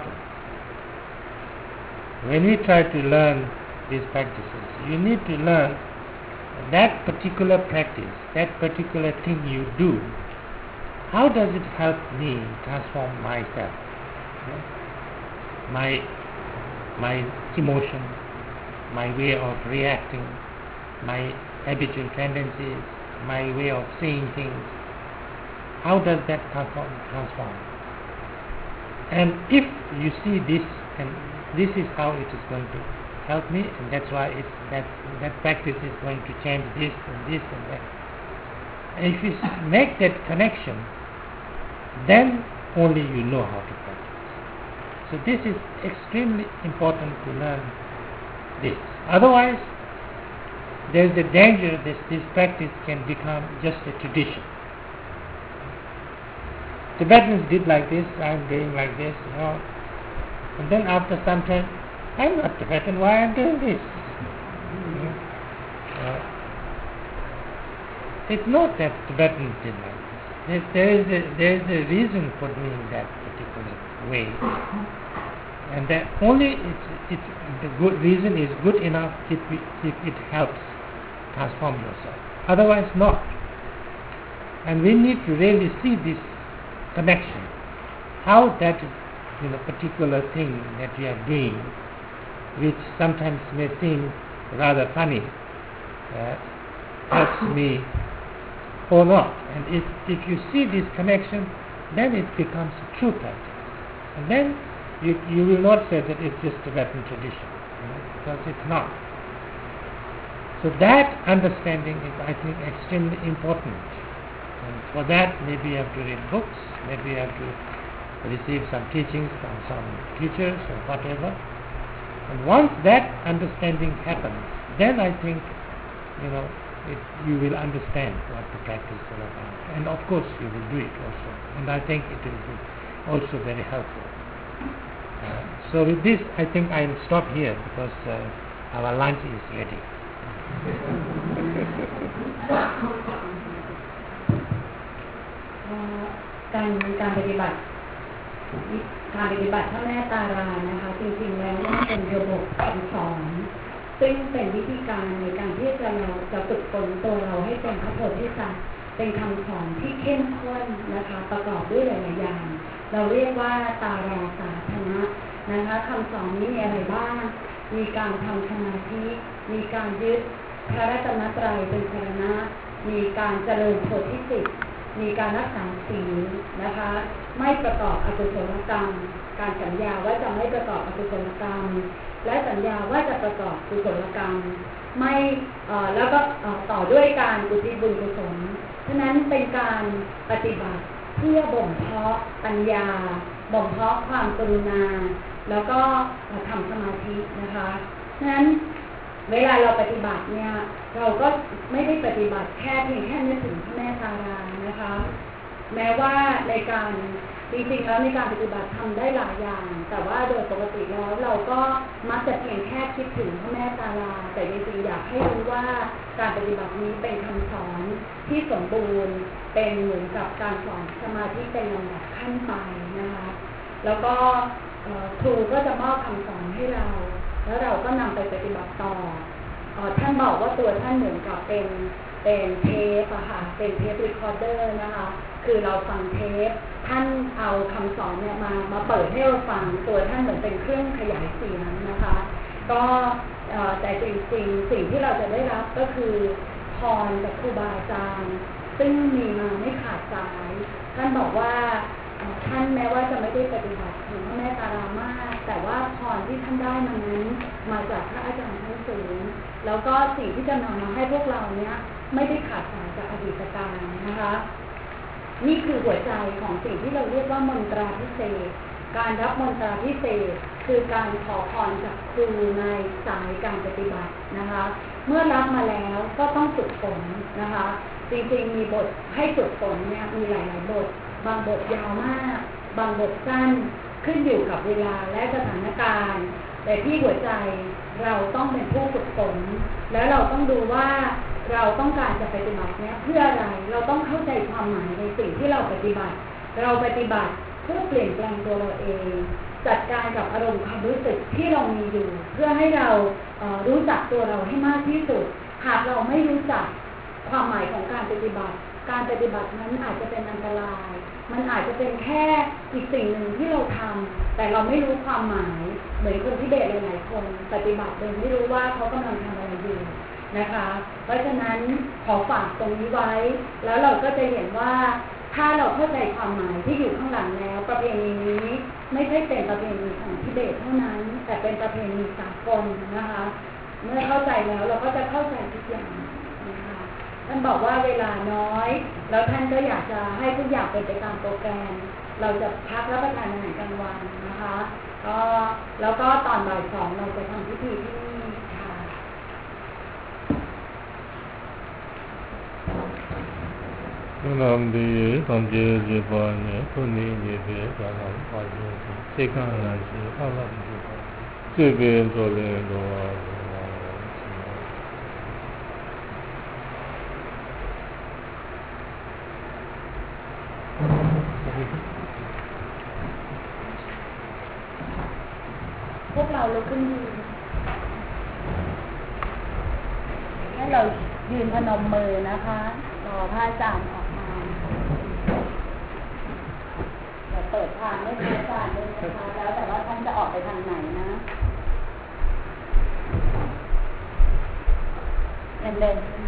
When we try to learn these practices, you need to learn that particular practice, that particular thing you do. How does it help me transform myself? My emotion, my way of reacting, my habitual tendencies, my way of seeing things. How does that transform? And if you see this, and this is how it is going to help me, and that's why that practice is going to change this and this and that. And if you make that connection, then only you know how to practice. So this is extremely important to learn this. Otherwise, there's a danger that this practice can become just a tradition. Tibetans did like this, I'm doing like this, and then after some time, I'm not Tibetan, why I'm doing this? It's not that Tibetans did like this. There is a reason for doing that particular way, and that only it's the good reason is good enough if it helps transform yourself. Otherwise, not. And we need to really see this connection, how that particular thing that we are doing, which sometimes may seem rather funny, helps me or not. And if you see this connection, then it becomes a true practice. And then you will not say that it's just Tibetan tradition, because it's not. So that understanding is, I think, extremely important. And for that, maybe you have to read books, maybe you have to receive some teachings from some teachers or whatever. And once that understanding happens, then I think, you will understand what the practice is all about. And of course, you will do it also. And I think it will be also very helpful. So with this, I think I will stop here because our lunch is ready. การปฏิบัติพระแม่ตารานะคะจริงๆแล้วมันเป็นระบบคำสอนซึ่งเป็นวิธีการในการที่เราจะฝึกฝนตัวเราให้เป็นพระโพธิสัตว์เป็นคำสอนที่เข้มข้นนะคะประกอบด้วยหลายๆอย่างเราเรียกว่าตาราสาธนะนะคะคำสอนนี้มีอะไรบ้างมีการทำสมาธิมีการยึดพระรัตนตรัยเป็นสรณะมีการเจริญโพธิจิตมีการรักษาศีลนะคะไม่ประกอบอกุศลกรรมการสัญญาว่าจะไม่ประกอบอกุศลกรรมและสัญญาว่าจะประกอบกุศลกรรมไม่แล้วก็ต่อด้วยการอุทิศบุญกุศลฉะนั้นเป็นการปฏิบัติเพื่อบ่มเพาะปัญญาบ่มเพาะความกรุณาแล้วก็ทำสมาธินะคะฉะนั้นเวลาเราปฏิบัติเนี่ยเราก็ไม่ได้ปฏิบัติแค่เพียงแค่นึกถึงพระแม่ตารานะคะแม้ว่าในการจริงๆแล้วในการปฏิบัติทำได้หลายอย่างแต่ว่าโดยปกติแล้วเราก็มักจะเพียงแค่คิดถึงพระแม่ตาราแต่จริงๆอยากให้รู้ว่าการปฏิบัตินี้เป็นคำสอนที่สมบูรณ์เป็นเหมือนกับการสอนสมาธิเป็นลำดับขั้นไปนะคะแล้วก็ครูก็จะมอบคำสอนให้เราแล้วเราก็นำไปปฏิบัติต่อท่านบอกว่าตัวท่านเหมือนกับเป็นเทปอะค่ะเป็นเทปรีคอร์เดอร์นะคะคือเราฟังเทปท่านเอาคำสอนเนี่ยมาเปิดให้เราฟังตัวท่านเหมือนเป็นเครื่องขยายเสียงนะคะก็แต่จริงๆสิ่งที่เราจะได้รับก็คือพรจากครูบาอาจารย์ซึ่งมีมาไม่ขาดสายท่านบอกว่าท่านแม้ว่าจะไม่ได้ปฏิบัติถึงพระแม่ตารามากแต่ว่าพรที่ท่านได้มานั้นมาจากพระอาจารย์ชั้นสูงแล้วก็สิ่งที่จะนำมาให้พวกเราเนี้ยไม่ได้ขาดสายจากอดีตการนะคะนี่คือหัวใจของสิ่งที่เราเรียกว่ามนตราพิเศษการรับมนตราพิเศษคือการขอพรจากครูในสายการปฏิบัตินะคะเมื่อรับมาแล้วก็ต้องฝึกฝนนะคะจริงๆมีบทให้ฝึกฝนเนี่ยมีหลายๆบทบางบทยาวมากบางบทสั้นขึ้นอยู่กับเวลาและสถานการณ์แต่ที่หัวใจเราต้องเป็นผู้ฝึกฝนแล้วเราต้องดูว่าเราต้องการจะปฏิบัติเนี้ยเพื่ออะไรเราต้องเข้าใจความหมายในสิ่งที่เราปฏิบัติเราปฏิบัติเพื่อเปลี่ยนแปลงตัวเราเองจัดการกับอารมณ์ความรู้สึกที่เรามีอยู่เพื่อให้เรารู้จักตัวเราให้มากที่สุดหากเราไม่รู้จักความหมายของการปฏิบัตินั้นอาจจะเป็นอันตรายมันอาจจะเป็นแค่อีกสิ่งหนึ่งที่เราทำแต่เราไม่รู้ความหมายเหมือนคนทิเบตหลายๆคนปฏิบัติโดยไม่รู้ว่าเขากำลังทำอะไรอยู่นะคะเพราะฉะนั้นขอฝากตรงนี้ไว้แล้วเราก็จะเห็นว่าถ้าเราเข้าใจความหมายที่อยู่ข้างหลังแล้วประเพณีนี้ไม่ใช่เป็นประเพณีของทิเบตเท่านั้นแต่เป็นประเพณีสากลนะคะเมื่อเข้าใจแล้วเราก็จะเข้าใจทุกอย่างนะคะท่านบอกว่าเวลาน้อยแล้วท่านก็อยากจะให้ทุกอย่างเป็นไปตามโปรแกรมเราจะพักรับประทานอาหารกลางวันนะคะแล้วก็ตอนบ่าย 2เราจะทำพิธีที่นี่ค่ะ nam di tam je je pa ne tu ni je be ka nam pa je se ka na je ala ji se be so le do พวกเราลุกขึ้นยืนให้เรายืนพนมมือนะคะรอพระอาจารย์ออกมาจะเปิดทางให้พระอาจารย์ด้วยนะคะแล้วแต่ว่าท่านจะออกไปทางไหนนะเล่นๆ